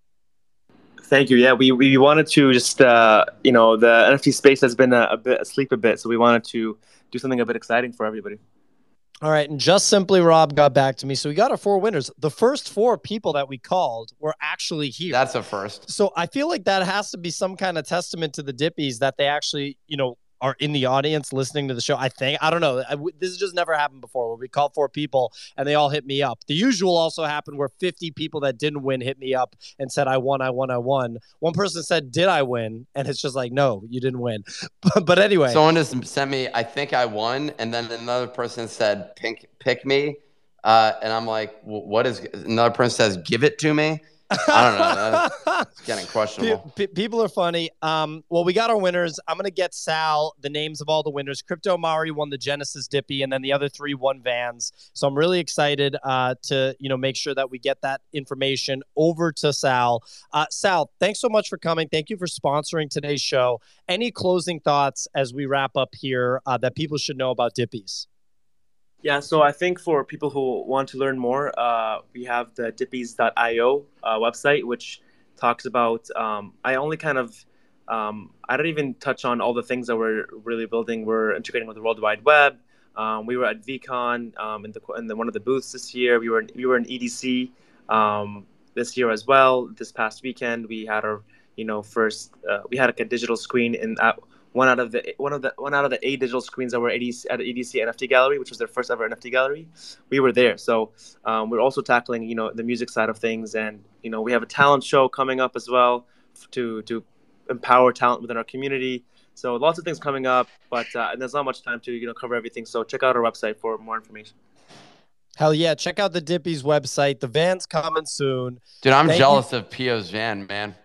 Thank you. Yeah, we, we wanted to just, uh, you know, the N F T space has been a, a bit asleep a bit, so we wanted to do something a bit exciting for everybody. All right, and Just Simply Rob got back to me. So we got our four winners. The first four people that we called were actually here. That's a first. So I feel like that has to be some kind of testament to the Dippies that they actually, you know, are in the audience listening to the show. I think, I don't know. I, this has just never happened before where we called four people and they all hit me up. The usual also happened where fifty people that didn't win hit me up and said, I won, I won, I won. One person said, did I win? And it's just like, no, you didn't win. but, but anyway. Someone just sent me, I think I won. And then another person said, pick, pick me. Uh, and I'm like, what is, another person says, give it to me. I don't know. It's getting questionable. Pe- pe- people are funny. Um, well, we got our winners. I'm going to get Sal the names of all the winners. Crypto Mari won the Genesis Dippy, and then the other three won Vans. So I'm really excited uh, to you know make sure that we get that information over to Sal. Uh, Sal, thanks so much for coming. Thank you for sponsoring today's show. Any closing thoughts as we wrap up here uh, that people should know about Dippies? Yeah, so I think for people who want to learn more, uh, we have the dippies dot io uh, website, which talks about, um, I only kind of, um, I don't even touch on all the things that we're really building. We're integrating with the World Wide Web. Um, we were at VCon um, in, the, in the, one of the booths this year. We were in, we were in E D C um, this year as well. This past weekend, we had our, you know, first, uh, we had like a digital screen in at one out of the one of the one out of the eight digital screens that were at E D C, at E D C N F T Gallery, which was their first ever N F T gallery. We were there, so um, we're also tackling you know the music side of things, and you know we have a talent show coming up as well to to empower talent within our community. So lots of things coming up, but uh, and there's not much time to you know cover everything. So check out our website for more information. Hell yeah! Check out the Dippies website. The van's coming soon. Dude, I'm Thank jealous you. of Pio's van, man.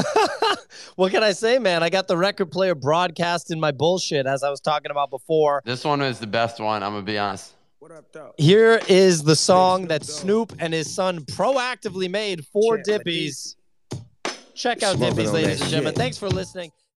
What can I say, man? I got the record player broadcast in my bullshit, as I was talking about before. This one was the best one, I'm going to be honest. Here is the song that Snoop and his son proactively made for Dippies. Check out Smoking Dippies, on ladies that and gentlemen. shit. Thanks for listening.